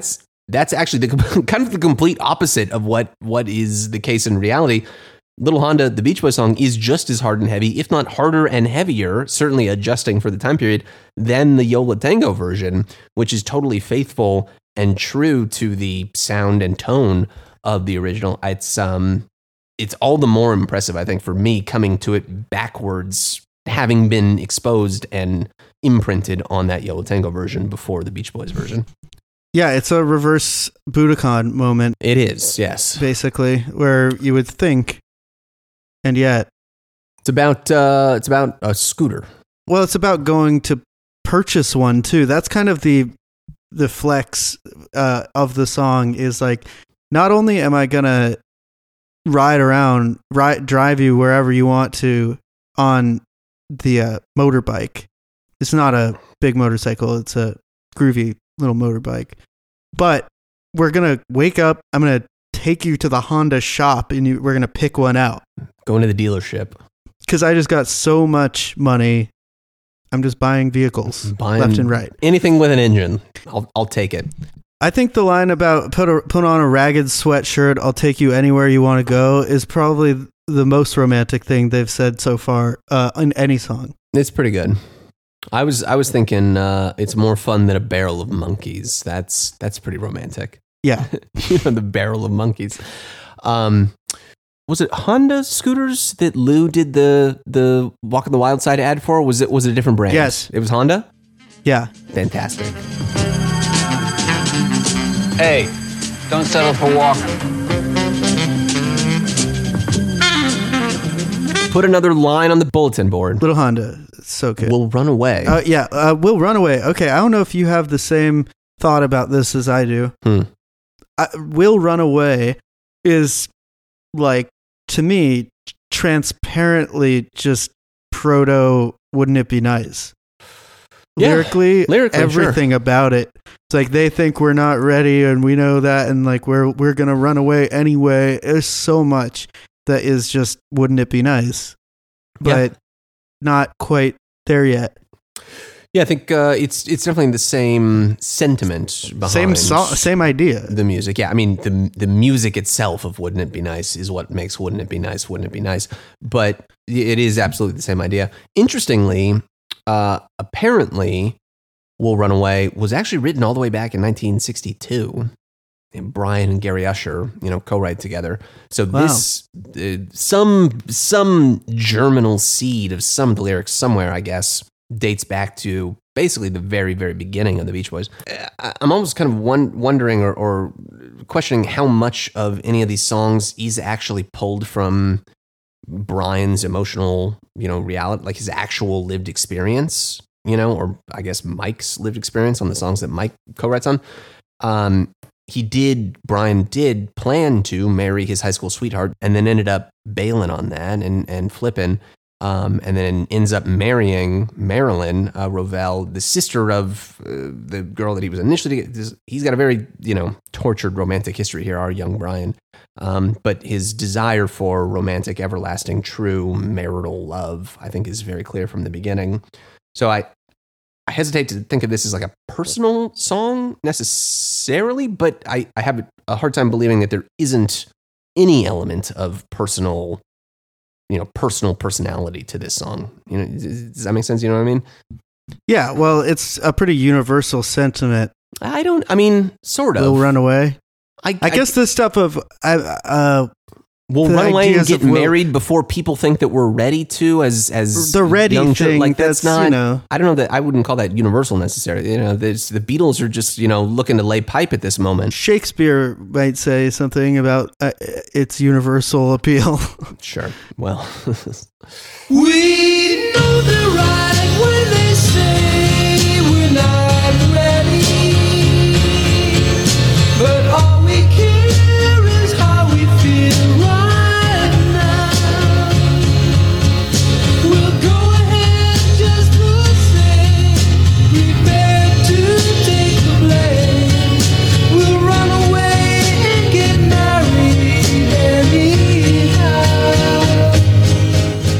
that's actually the kind of the complete opposite of what is the case in reality. Little Honda, the Beach Boys song, is just as hard and heavy, if not harder and heavier, certainly adjusting for the time period, than the Yo La Tengo version, which is totally faithful and true to the sound and tone of the original. It's all the more impressive, I think, for me coming to it backwards, having been exposed and imprinted on that Yo La Tengo version before the Beach Boys version. Yeah, it's a reverse Budokan moment. It is, yes. Basically, where you would think, and yet it's about a scooter. Well, it's about going to purchase one too. That's kind of the flex of the song is like, not only am I gonna drive you wherever you want to on the motorbike. It's not a big motorcycle. It's a groovy little motorbike. But we're gonna wake up. I'm gonna take you to the Honda shop, and we're gonna pick one out. Going to the dealership. Because I just got so much money. I'm just buying vehicles left and right. Anything with an engine, I'll take it. I think the line about put on a ragged sweatshirt, I'll take you anywhere you want to go is probably the most romantic thing they've said so far in any song. It's pretty good. I was thinking it's more fun than a barrel of monkeys. That's pretty romantic. Yeah. The barrel of monkeys. Was it Honda scooters that Lou did the Walk on the Wild Side ad for? Was it a different brand? Yes. It was Honda? Yeah. Fantastic. Hey, don't settle for walking. Put another line on the bulletin board. Little Honda. It's so good. We'll run away. We'll run away. Okay, I don't know if you have the same thought about this as I do. We'll run away is like, to me, transparently just proto Wouldn't It Be Nice? Yeah, lyrically everything sure. About it. It's like they think we're not ready and we know that, and like we're going to run away anyway. There's so much that is just Wouldn't It Be Nice? But not quite there yet. Yeah, I think it's definitely the same sentiment behind same idea. The music. Yeah, I mean the music itself of Wouldn't It Be Nice is what makes Wouldn't It Be Nice, Wouldn't It Be Nice? But it is absolutely the same idea. Interestingly, apparently We'll Run Away was actually written all the way back in 1962. And Brian and Gary Usher, co-write together. So this some germinal seed of some of the lyrics somewhere, I guess, dates back to basically the very, very beginning of the Beach Boys. I'm almost kind of wondering or questioning how much of any of these songs is actually pulled from Brian's emotional, reality, like his actual lived experience, or I guess Mike's lived experience on the songs that Mike co-writes on. Brian did plan to marry his high school sweetheart and then ended up bailing on that and flipping. And then ends up marrying Marilyn Rovell, the sister of the girl that he was initially. He's got a very, tortured romantic history here, our young Brian. But his desire for romantic, everlasting, true marital love, I think, is very clear from the beginning. So I hesitate to think of this as like a personal song necessarily, but I have a hard time believing that there isn't any element of personal personality to this song. Does that make sense? You know what I mean? Yeah, well, it's a pretty universal sentiment. Sort of. We'll run away. I guess the stuff of we'll run away and get married before people think that we're ready to as the ready young thing. Like that's not. I don't know that I wouldn't call that universal necessarily. The Beatles are just looking to lay pipe at this moment. Shakespeare might say something about its universal appeal. Sure. Well, we know they're right when they say we're not ready, but all we care is how we feel right now. We'll go ahead just the same, prepare to take the blame. We'll run away and get married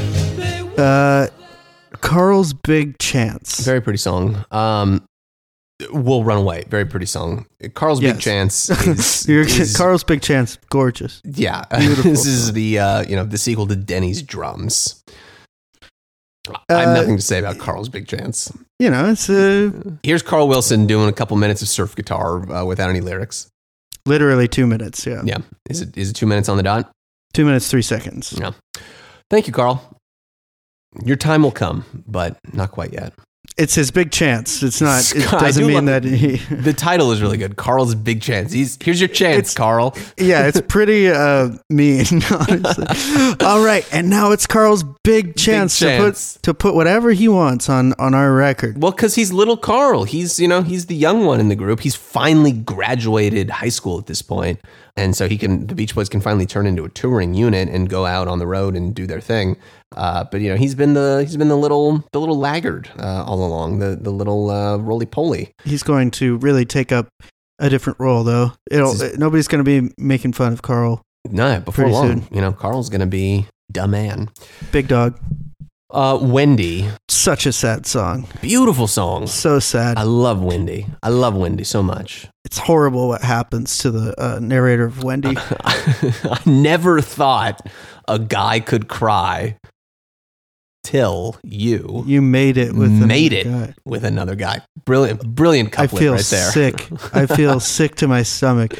anyhow. Carl's Big Chance. very pretty song. We'll Run Away. Very pretty song. Carl's Big Yes. Chance is Carl's Big Chance, gorgeous. yeah. Beautiful This is song. the the sequel to Denny's Drums. I have nothing to say about Carl's Big Chance. You know, it's Here's Carl Wilson doing a couple minutes of surf guitar without any lyrics. literally 2 minutes. Yeah. Yeah. Is it 2 minutes on the dot? 2 minutes, 3 seconds. No. Thank you, Carl. Your time will come, but not quite yet. It's his big chance. It's not, it I doesn't do mean love- that he, The title is really good. Carl's Big Chance. Here's your chance, It's- Carl. yeah, it's pretty mean, honestly. All right. And now it's Carl's big chance, chance. to put whatever he wants on our record. Well, because he's little Carl. He's the young one in the group. He's finally graduated high school at this point. And so the Beach Boys can finally turn into a touring unit and go out on the road and do their thing. But he's been the little laggard all along, the little roly poly. He's going to really take up a different role, though. Nobody's going to be making fun of Carl. No, before Pretty long, Carl's gonna be the man. Big Dog. Wendy, Such a sad song. beautiful song. So sad. I love Wendy. I love Wendy so much. It's horrible what happens to the narrator of Wendy. I never thought a guy could cry till you You made it with made another it guy. with another guy. Brilliant I couplet feel right there. sick. I feel sick to my stomach.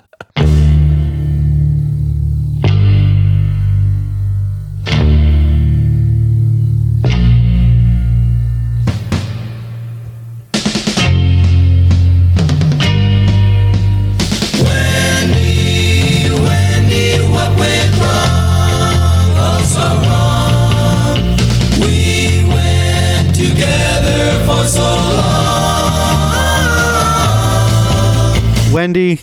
Wendy,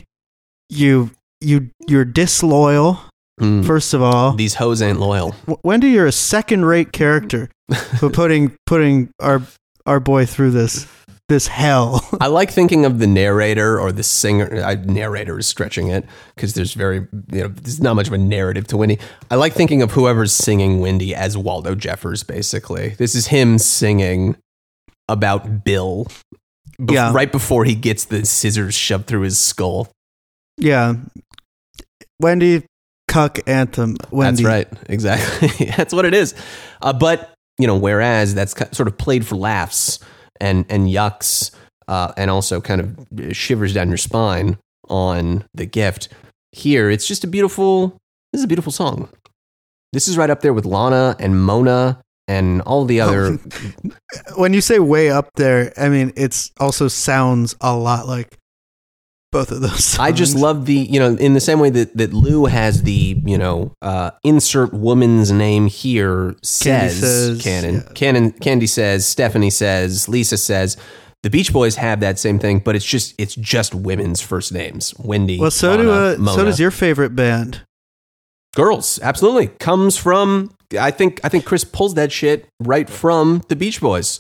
you're disloyal. Mm. First of all, These hoes ain't loyal. Wendy, you're a second-rate character for putting our boy through this hell. I like thinking of the narrator or the singer. Narrator is stretching it because there's not much of a narrative to Wendy. I like thinking of whoever's singing Wendy as Waldo Jeffers, basically. This is him singing about Bill Yeah. right before he gets the scissors shoved through his skull. Yeah, Wendy, cuck anthem. Wendy. That's right. Exactly. That's what it is. But, whereas that's sort of played for laughs and yucks and also kind of shivers down your spine on The Gift, here it's just this is a beautiful song. This is right up there with Lana and Mona and all the other. When you say way up there, I mean it's also sounds a lot like both of those songs. I just love in the same way that Lou has the, insert woman's name here says, Candy says, Stephanie says, Lisa says. The Beach Boys have that same thing, but it's just women's first names. Wendy. Well, so Lana, Mona. so does your favorite band. Girls, absolutely. Comes from, I think Chris pulls that shit right from the Beach Boys.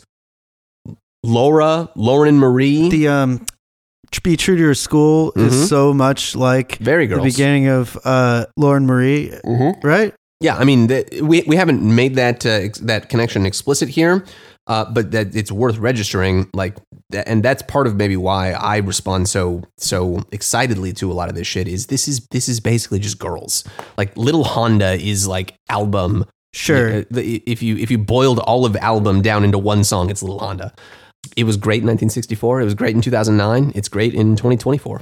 Lauren and Marie. The Be True to Your School is so much like Very the girls. beginning of Lauren Marie, right? Yeah, I mean, we haven't made that connection explicit here, but that it's worth registering. And that's part of maybe why I respond so excitedly to a lot of this shit. This is basically just girls. Like Little Honda is like album. Sure. If you boiled all of album down into one song, it's Little Honda. It was great in 1964. It was great in 2009. It's great in 2024.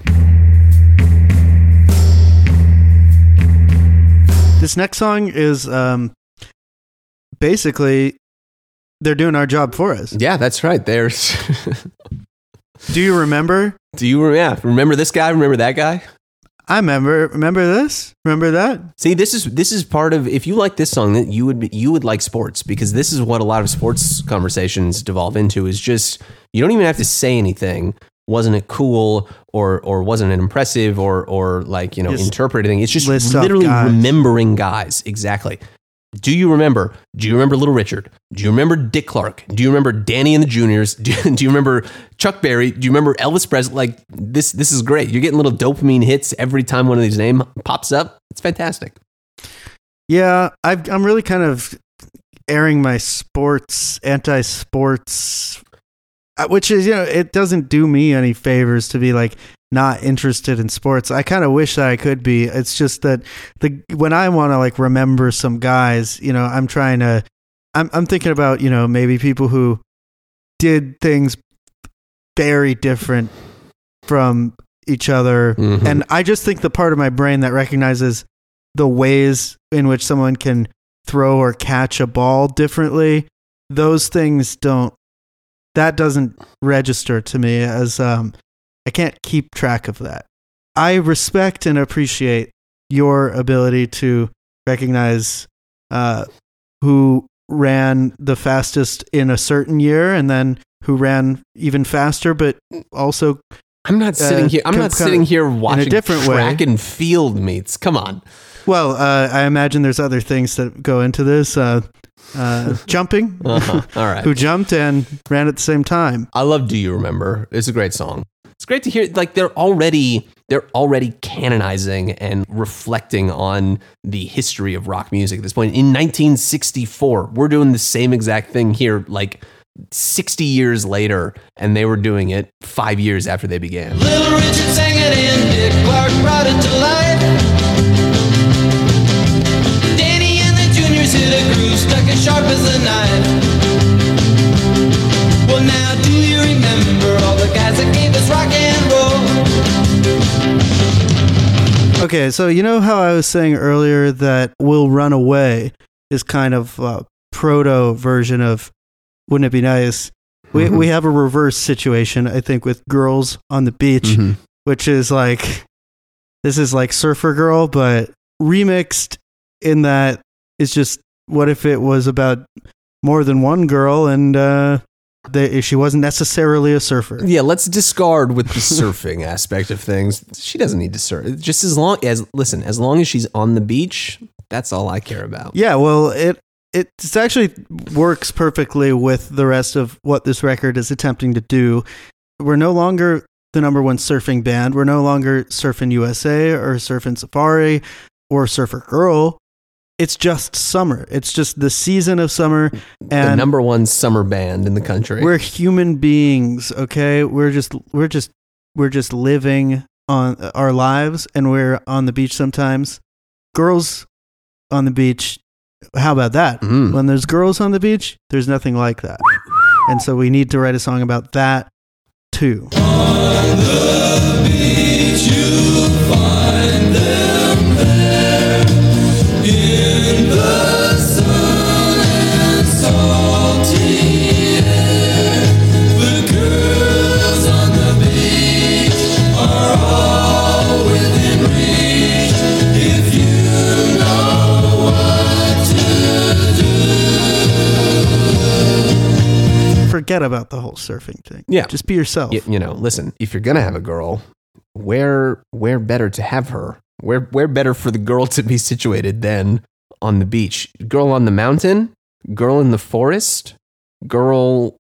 This next song is basically they're doing our job for us. Yeah, that's right. There's. Do you remember? Remember this guy? Remember that guy? I remember this. Remember that? See, this is part of, if you like this song, that you would like sports, because this is what a lot of sports conversations devolve into, is just, you don't even have to say anything. Wasn't it cool or wasn't it impressive or like, Just interpret anything. It's just list off literally guys. remembering guys. Exactly. Do you remember Little Richard? Do you remember Dick Clark? Do you remember Danny and the Juniors? Do you remember Chuck Berry? Do you remember Elvis Presley? Like this is great. You're getting little dopamine hits every time one of these names pops up. It's fantastic. Yeah, I'm really kind of airing my anti-sports which is, it doesn't do me any favors to be like not interested in sports. I kind of wish that I could be. It's just that when I want to like remember some guys, I'm thinking about, maybe people who did things very different from each other. Mhm. And I just think the part of my brain that recognizes the ways in which someone can throw or catch a ball differently, those things doesn't register to me as, I can't keep track of that. I respect and appreciate your ability to recognize, who ran the fastest in a certain year and then who ran even faster, but also I'm not sitting here. I'm not sitting here watching different way. track and field meets. Come on. well, I imagine there's other things that go into this. Jumping, All right. who jumped and ran at the same time. I love Do You Remember? It's a great song. It's great to hear. Like they're already canonizing and reflecting on the history of rock music at this point. In 1964, we're doing the same exact thing here, like 60 years later, and they were doing it 5 years after they began. Little Richard sang it in, Dick Clark brought it to life. Danny and the Juniors hit a groove, stuck as sharp as a knife. Well, now do you remember all the guys that gave us rock and roll? Okay, so you know how I was saying earlier that We'll Run Away is kind of a proto version of Wouldn't It Be Nice? We have a reverse situation, I think, with Girls on the Beach, which is like, this is like Surfer Girl, but remixed in that it's just, what if it was about more than one girl and she wasn't necessarily a surfer? Yeah, let's discard with the surfing aspect of things. She doesn't need to surf. Just as long as she's on the beach, that's all I care about. Yeah, well, it actually works perfectly with the rest of what this record is attempting to do. We're no longer the number one surfing band. We're no longer Surfing USA or Surfing Safari or Surfer Girl. It's just summer. It's just the season of summer. And the number one summer band in the country. we're human beings, okay? We're just living on our lives, and we're on the beach sometimes. Girls on the beach. How about that? When there's girls on the beach, there's nothing like that. And so we need to write a song about that too. On the beach you'll find them there, in the sun and salty air. The girls on the beach are all within reach, if you know what to do. Forget about the whole surfing thing. Yeah. Just be yourself. Listen, if you're going to have a girl, where better to have her? Where better for the girl to be situated than on the beach? Girl on the mountain? Girl in the forest? Girl,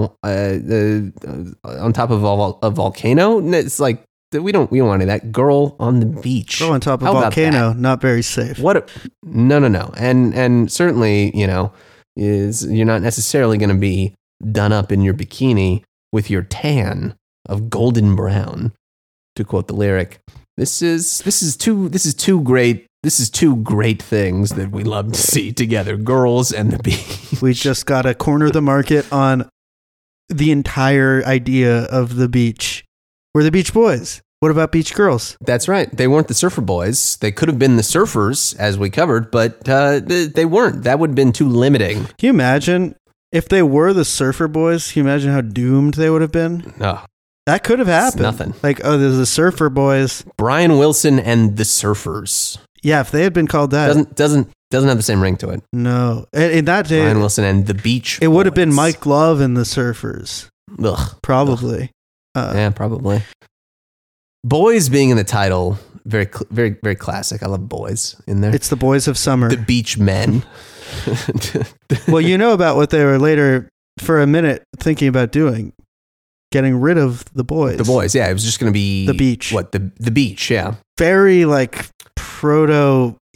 on top of a volcano? It's like, we don't want any of that. Girl on the beach. Girl on top of How a about volcano, that? not very safe. No. And certainly, you're not necessarily going to be done up in your bikini with your tan of golden brown, to quote the lyric. This is two great things that we love to see together: girls and the beach. We just got to corner the market on the entire idea of the beach. We're the Beach Boys. What about Beach Girls? That's right. They weren't the Surfer Boys. They could have been the Surfers, as we covered, but they weren't. That would have been too limiting. Can you imagine if they were the Surfer Boys? Can you imagine how doomed they would have been? No. That could have happened. nothing. Like, oh, there's the Surfer Boys. Brian Wilson and the Surfers. Yeah, if they had been called that. Doesn't have the same ring to it. No. In that day, Brian Wilson and the Beach it would have been Boys. Mike Love and the Surfers. Ugh. Probably. Yeah, probably. Boys being in the title, very, very, very classic. I love boys in there. It's the Boys of Summer. the Beach Men. Well, you know about what they were later, for a minute, thinking about doing. Getting rid of the boys. The boys, yeah. It was just going to be The Beach. What the beach? Yeah. Very like proto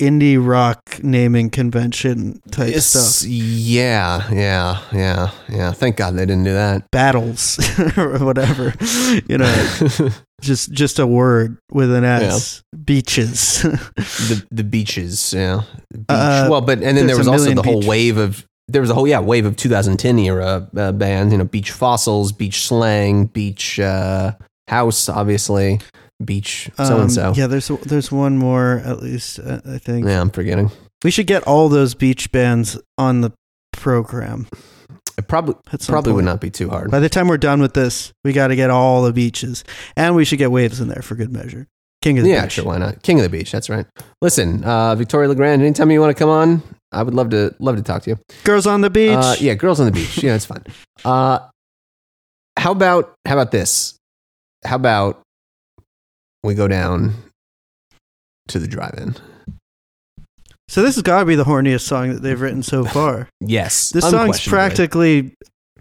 indie rock naming convention type stuff. Yeah. Thank God they didn't do that. Battles or whatever, you know, just a word with an S. Beaches. the beaches, yeah. Beach. Well, but and then there there's was a also million the whole beach- wave of wave of 2010 era bands. You know, Beach Fossils, Beach Slang, Beach House, obviously, Beach so and so. Yeah, there's one more at least. I think. Yeah, I'm forgetting. We should get all those beach bands on the program. It probably At some would point. not be too hard. By the time we're done with this, we got to get all the beaches, and we should get Waves in there for good measure. King of the Yeah, beach. sure, why not? King of the Beach, that's right. Listen, Victoria Legrand, anytime you want to come on, I would love to talk to you. Girls on the beach. Yeah, Girls on the Beach. Yeah, it's fun. How about this? How about we go down to the drive-in? So this has got to be the horniest song that they've written so far. Yes, This song's unquestionably. practically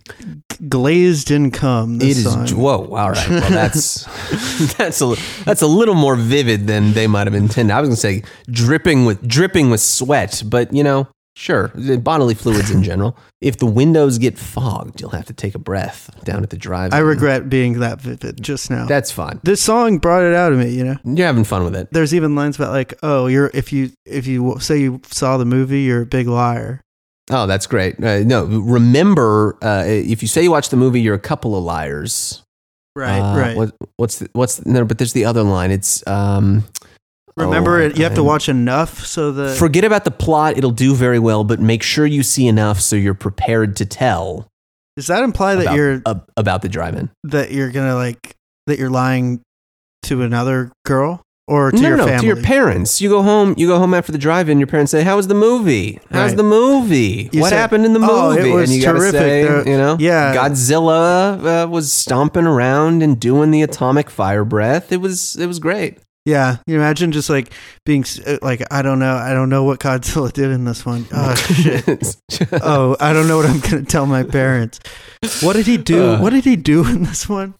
glazed in cum. It This is. song. Whoa! All right. Well, that's a little more vivid than they might have intended. I was gonna say dripping with sweat, but you know, sure, bodily fluids in general. If the windows get fogged, you'll have to take a breath down at the drive-in. I regret being that vivid just now. That's fine. This song brought it out of me. You know, You're having fun with it. there's even lines about like, oh, if you say you saw the movie, you're a big liar. Oh, that's great. No, remember, if you say you watched the movie, you're a couple of liars. Right. No? But there's the other line. It's Remember, you have to watch enough so that Forget about the plot; it'll do very well. But make sure you see enough so you're prepared to tell. Does that imply that about the drive-in? that you're gonna that you're lying to another girl or to No, your family? to your parents. You go home after the drive-in. Your parents say, "How was the movie? How's Right. the movie? You what say, happened in the movie?" "Oh, it was and you gotta terrific. say, There- you know, yeah. Godzilla was stomping around and doing the atomic fire breath. It was great. Yeah, you imagine just like being like, I don't know what Godzilla did in this one. Oh shit. Oh, I don't know what I'm gonna tell my parents. What did he do? What did he do in this one?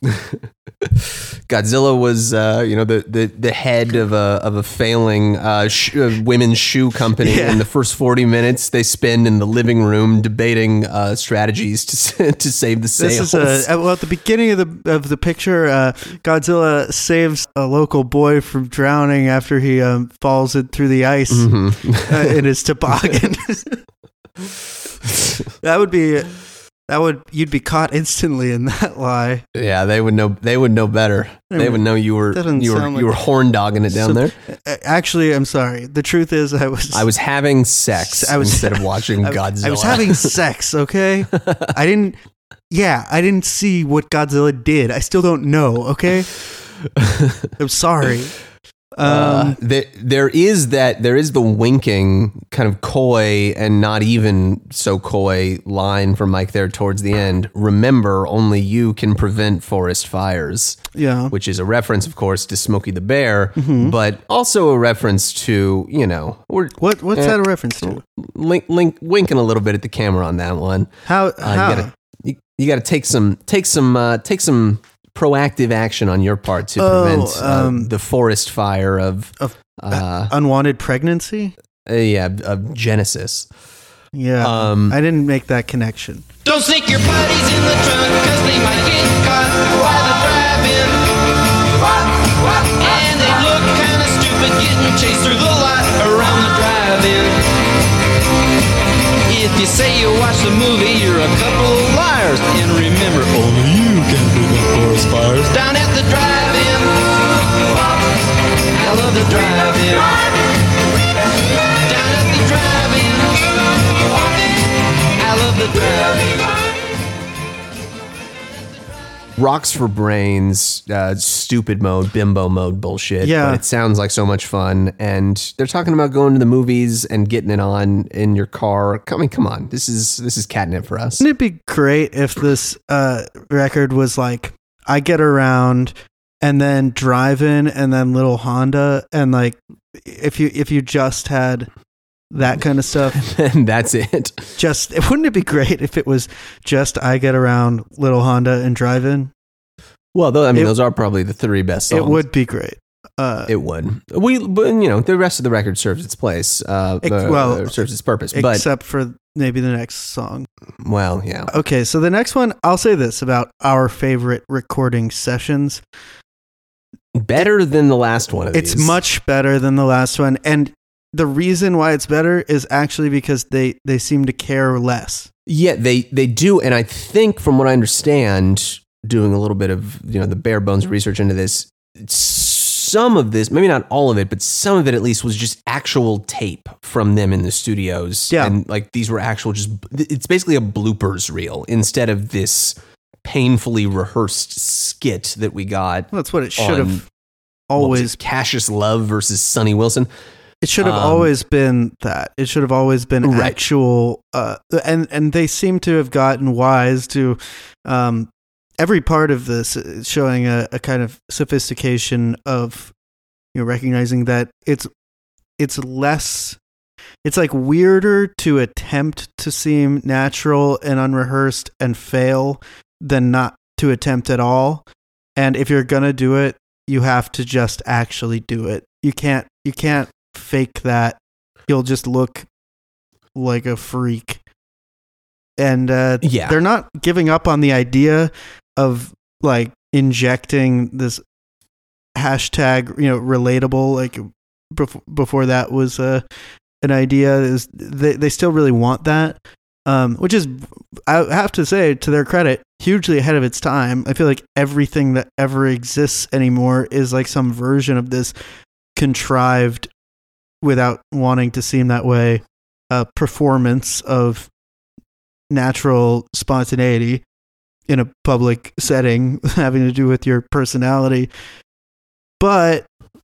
Godzilla was, the head of a failing women's shoe company. Yeah. In the first 40 minutes, they spend in the living room debating strategies to save the sales. This is at the beginning of the picture. Godzilla saves a local boy from drowning after he falls in through the ice in his toboggan. You'd be caught instantly in that lie. Yeah, they would know. They would know better. They would know you were horn dogging it down there. Actually, I'm sorry. The truth is, I was having sex instead of watching Godzilla. I was having sex. Okay, I didn't see what Godzilla did. I still don't know. Okay, I'm sorry. There is the winking kind of coy and not even so coy line from Mike there towards the end. Remember, only you can prevent forest fires. Yeah, which is a reference, of course, to Smokey the Bear, but also a reference to what's that a reference to? Winking a little bit at the camera on that one. How? You got to take some proactive action on your part to prevent the forest fire of unwanted pregnancy? Of Genesis. Yeah, I didn't make that connection. Don't stick your buddies in the trunk, cause they might get caught while they're driving. And they look kinda stupid getting chased through the lot around the drive-in. If you say you watch the movie, you're a couple of liars. And remember, only you can prevent forest fires. Down at the drive-in. I love the drive-in. Down at the drive-in. I love the drive-in. Rocks for Brains, stupid mode, bimbo mode bullshit. Yeah. But it sounds like so much fun. And they're talking about going to the movies and getting it on in your car. I mean, come on. This is catnip for us. Wouldn't it be great if this record was like, I Get Around and then Drive-In and then Little Honda, and like if you just had that kind of stuff? And that's it. Wouldn't it be great if it was just I Get Around, Little Honda, and Drive-In? Well, those are probably the three best songs. It would be great. It would. But the rest of the record serves its place. Serves its purpose. Except for maybe the next song. Well, yeah. Okay, so the next one, I'll say this about our favorite recording sessions. Better than the last one of these. It's much better than the last one. And the reason why it's better is actually because they seem to care less. Yeah, they do. And I think from what I understand, doing a little bit of, the bare bones research into this, some of this, maybe not all of it, but some of it at least was just actual tape from them in the studios. Yeah. And like these were actual it's basically a bloopers reel instead of this painfully rehearsed skit that we got. Well, that's what it should have always. Cassius Love versus Sonny Wilson. It should have always been that. It should have always been actual. And they seem to have gotten wise to every part of this, showing a kind of sophistication of recognizing that it's less. It's like weirder to attempt to seem natural and unrehearsed and fail than not to attempt at all. And if you're gonna do it, you have to just actually do it. You can't fake that. You'll just look like a freak. And they're not giving up on the idea of like injecting this hashtag, relatable. Like before that was an idea. Is they still really want that, which is, I have to say, to their credit, hugely ahead of its time. I feel like everything that ever exists anymore is like some version of this contrived, without wanting to seem that way, performance of natural spontaneity in a public setting having to do with your personality. But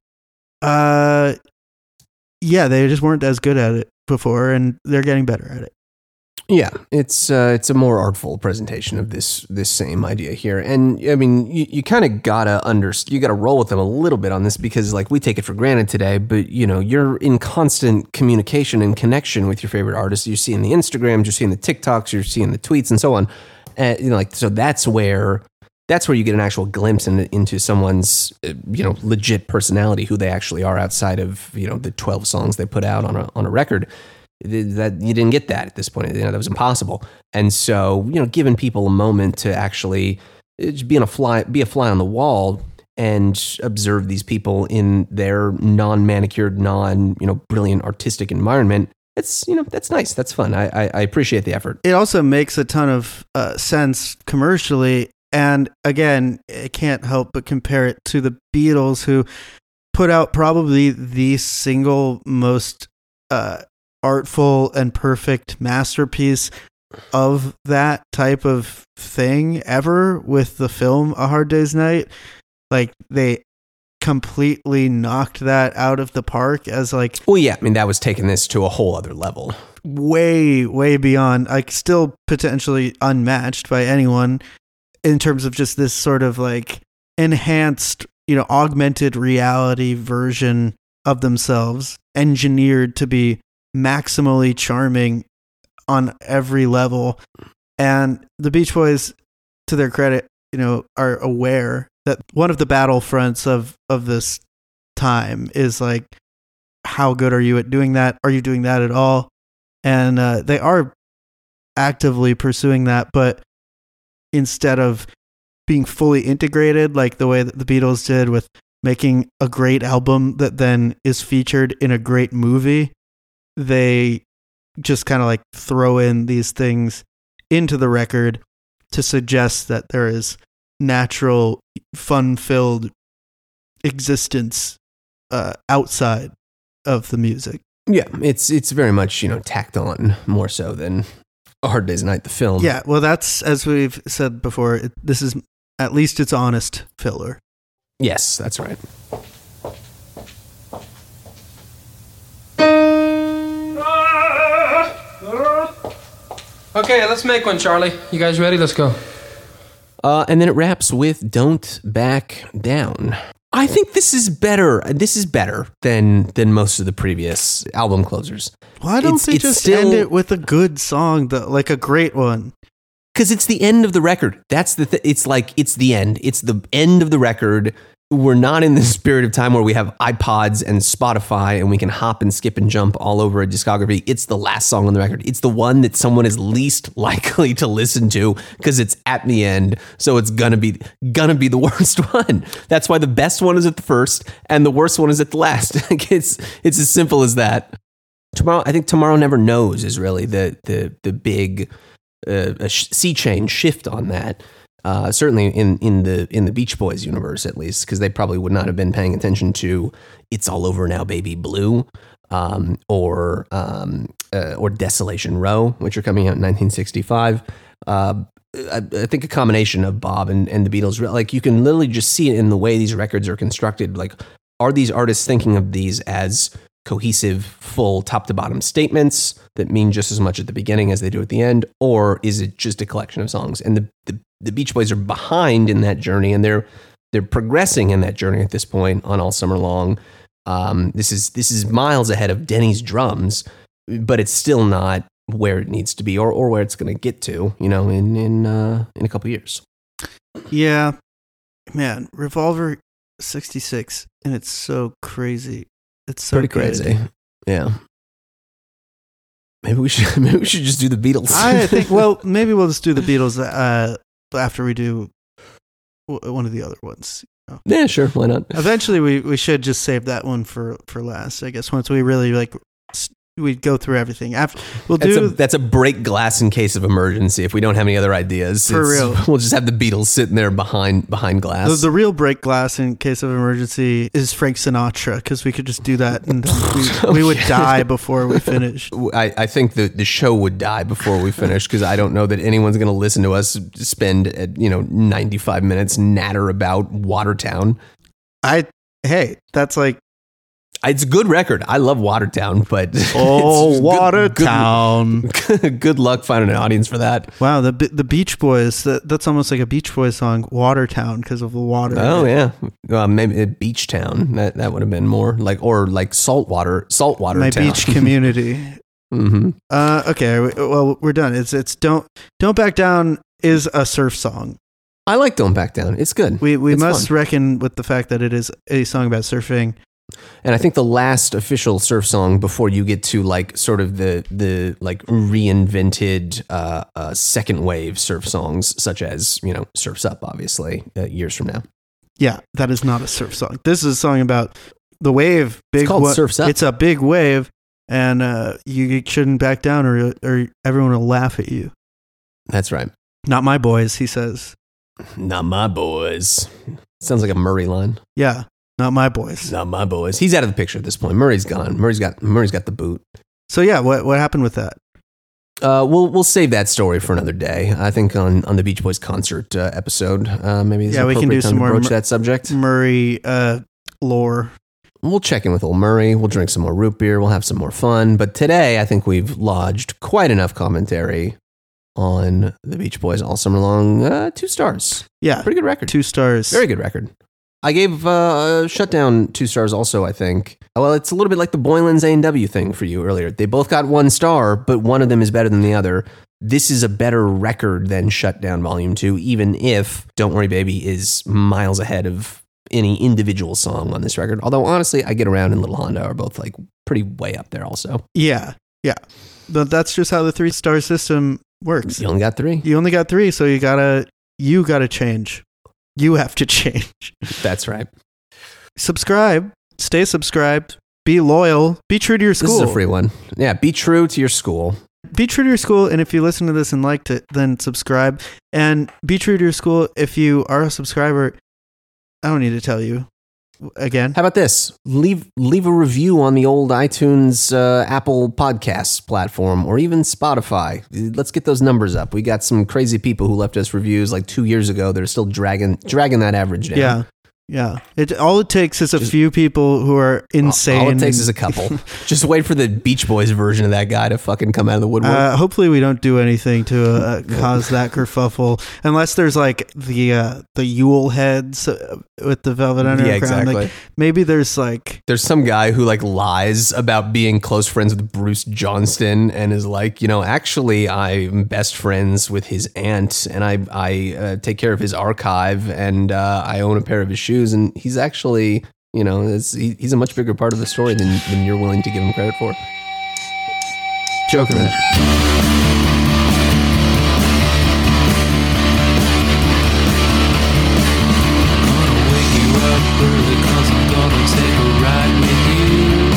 they just weren't as good at it before, and they're getting better at it. Yeah, it's a more artful presentation of this same idea here, and I mean, you kind of gotta roll with them a little bit on this, because like we take it for granted today, but you're in constant communication and connection with your favorite artists. You see in the Instagrams, you're seeing the TikToks, you're seeing the tweets, and so on. So that's where you get an actual glimpse into someone's legit personality, who they actually are outside of the 12 songs they put out on a record. That you didn't get that at this point. That was impossible. And so, giving people a moment to actually be a fly on the wall and observe these people in their non-manicured, brilliant artistic environment. That's nice. That's fun. I appreciate the effort. It also makes a ton of sense commercially. And again, I can't help but compare it to the Beatles, who put out probably the single most artful and perfect masterpiece of that type of thing ever, with the film A Hard Day's Night. Like, they completely knocked that out of the park as like... Well, yeah, I mean, that was taking this to a whole other level. Way, way beyond, like, still potentially unmatched by anyone in terms of just this sort of like enhanced, augmented reality version of themselves, engineered to be maximally charming on every level. And the Beach Boys, to their credit, are aware that one of the battlefronts of this time is like, how good are you at doing that? Are you doing that at all? And they are actively pursuing that, but instead of being fully integrated like the way that the Beatles did, with making a great album that then is featured in a great movie, they just kind of like throw in these things into the record to suggest that there is natural, fun-filled existence outside of the music. Yeah, it's very much, tacked on more so than A Hard Day's Night, the film. Yeah, well, that's, as we've said before, this is, at least it's honest filler. Yes, that's right. Okay, let's make one, Charlie. You guys ready? Let's go. And then it wraps with Don't Back Down. I think this is better. This is better than most of the previous album closers. Why don't they just end it with a good song, like a great one? Because it's the end of the record. That's it's like, it's the end. It's the end of the record. we're not in this period of time where we have iPods and Spotify and we can hop and skip and jump all over a discography. It's the last song on the record. It's the one that someone is least likely to listen to because it's at the end. So it's gonna be the worst one. That's why the best one is at the first and the worst one is at the last. It's as simple as that. I think Tomorrow Never Knows is really the big sea change shift on that. Certainly in the Beach Boys universe, at least, because they probably would not have been paying attention to "It's All Over Now, Baby Blue" or "Desolation Row," which are coming out in 1965. I think a combination of Bob and the Beatles, like you can literally just see it in the way these records are constructed. Like, are these artists thinking of these as cohesive, full, top to bottom statements that mean just as much at the beginning as they do at the end, or is it just a collection of songs? And the Beach Boys are behind in that journey, and they're progressing in that journey at this point on All Summer Long. This is miles ahead of Denny's Drums, but it's still not where it needs to be or where it's going to get to, in a couple years. Yeah, man, Revolver 66, and it's so crazy. It's so pretty crazy. Yeah. Maybe we should just do the Beatles. I think. Well, maybe we'll just do the Beatles after we do one of the other ones. Yeah, sure. Why not? Eventually, we should just save that one for last. I guess once we really we go through everything. After that's a break glass in case of emergency. If we don't have any other ideas, for real, we'll just have the Beatles sitting there behind glass. The real break glass in case of emergency is Frank Sinatra, because we could just do that and we would die before we finish. I think the show would die before we finish, because I don't know that anyone's going to listen to us spend 95 minutes natter about Watertown. That's like. It's a good record. I love Watertown, but Watertown. Good luck finding an audience for that. Wow, the Beach Boys. That's almost like a Beach Boys song, Watertown, because of the water. Oh yeah, maybe Beach Town. That would have been more like saltwater. My town. beach community. Mm-hmm. Okay, well we're done. It's don't back down is a surf song. I like Don't Back Down. It's good. We it's must fun. reckon with the fact that it is a song about surfing. And I think the last official surf song before you get to sort of the reinvented second wave surf songs, such as Surf's Up, obviously years from now. Yeah, that is not a surf song. This is a song about the wave. It's called Surf's Up. It's a big wave, and you shouldn't back down, or everyone will laugh at you. That's right. Not my boys, he says. Not my boys. Sounds like a Murray line. Yeah. Not my boys. Not my boys. He's out of the picture at this point. Murray's gone. Murray's got the boot. So yeah, what happened with that? We'll save that story for another day. I think on the Beach Boys concert episode, maybe we can do some more broach that subject. Murray lore. We'll check in with old Murray. We'll drink some more root beer. We'll have some more fun. But today, I think we've lodged quite enough commentary on the Beach Boys All Summer Long. 2 stars. Yeah, pretty good record. 2 stars. Very good record. I gave Shutdown 2 stars also, I think. Well, it's a little bit like the Boylan's A&W thing for you earlier. They both got 1 star, but one of them is better than the other. This is a better record than Shutdown Volume 2, even if Don't Worry Baby is miles ahead of any individual song on this record. Although, honestly, I Get Around and Little Honda are both pretty way up there also. Yeah. But that's just how the 3-star system works. You only got 3. You only got 3, so you gotta change. You have to change. That's right. Subscribe. Stay subscribed. Be loyal. Be true to your school. This is a free one. Yeah, be true to your school. Be true to your school, and if you listen to this and liked it, then subscribe. And be true to your school if you are a subscriber. I don't need to tell you again. How about this? Leave a review on the old iTunes, Apple Podcasts platform, or even Spotify. Let's get those numbers up. We got some crazy people who left us reviews 2 years ago. They're still dragging that average down. Yeah. All it takes is a few people who are insane. All it takes is a couple. Just wait for the Beach Boys version of that guy to fucking come out of the woodwork. Hopefully we don't do anything to cause that kerfuffle, unless there's the Yule heads with the Velvet Underground. Yeah, exactly. Maybe there's some guy who lies about being close friends with Bruce Johnston and is actually I'm best friends with his aunt and I take care of his archive and I own a pair of his shoes. shoes, and he's actually, you know, he's a much bigger part of the story than you're willing to give him credit for. Joking, man. Gonna wake you up early 'cause I'm gonna take a ride with you.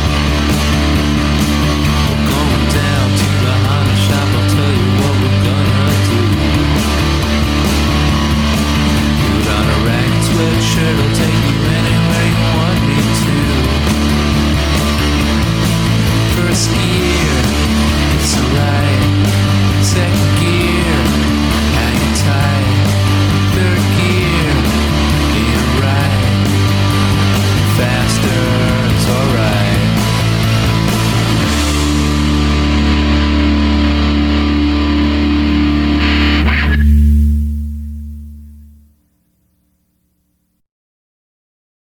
We're going down to the Honda shop, I'll tell you what we're gonna do. Put on a ragged sweatshirt, I'll take you anywhere you want me to. First ski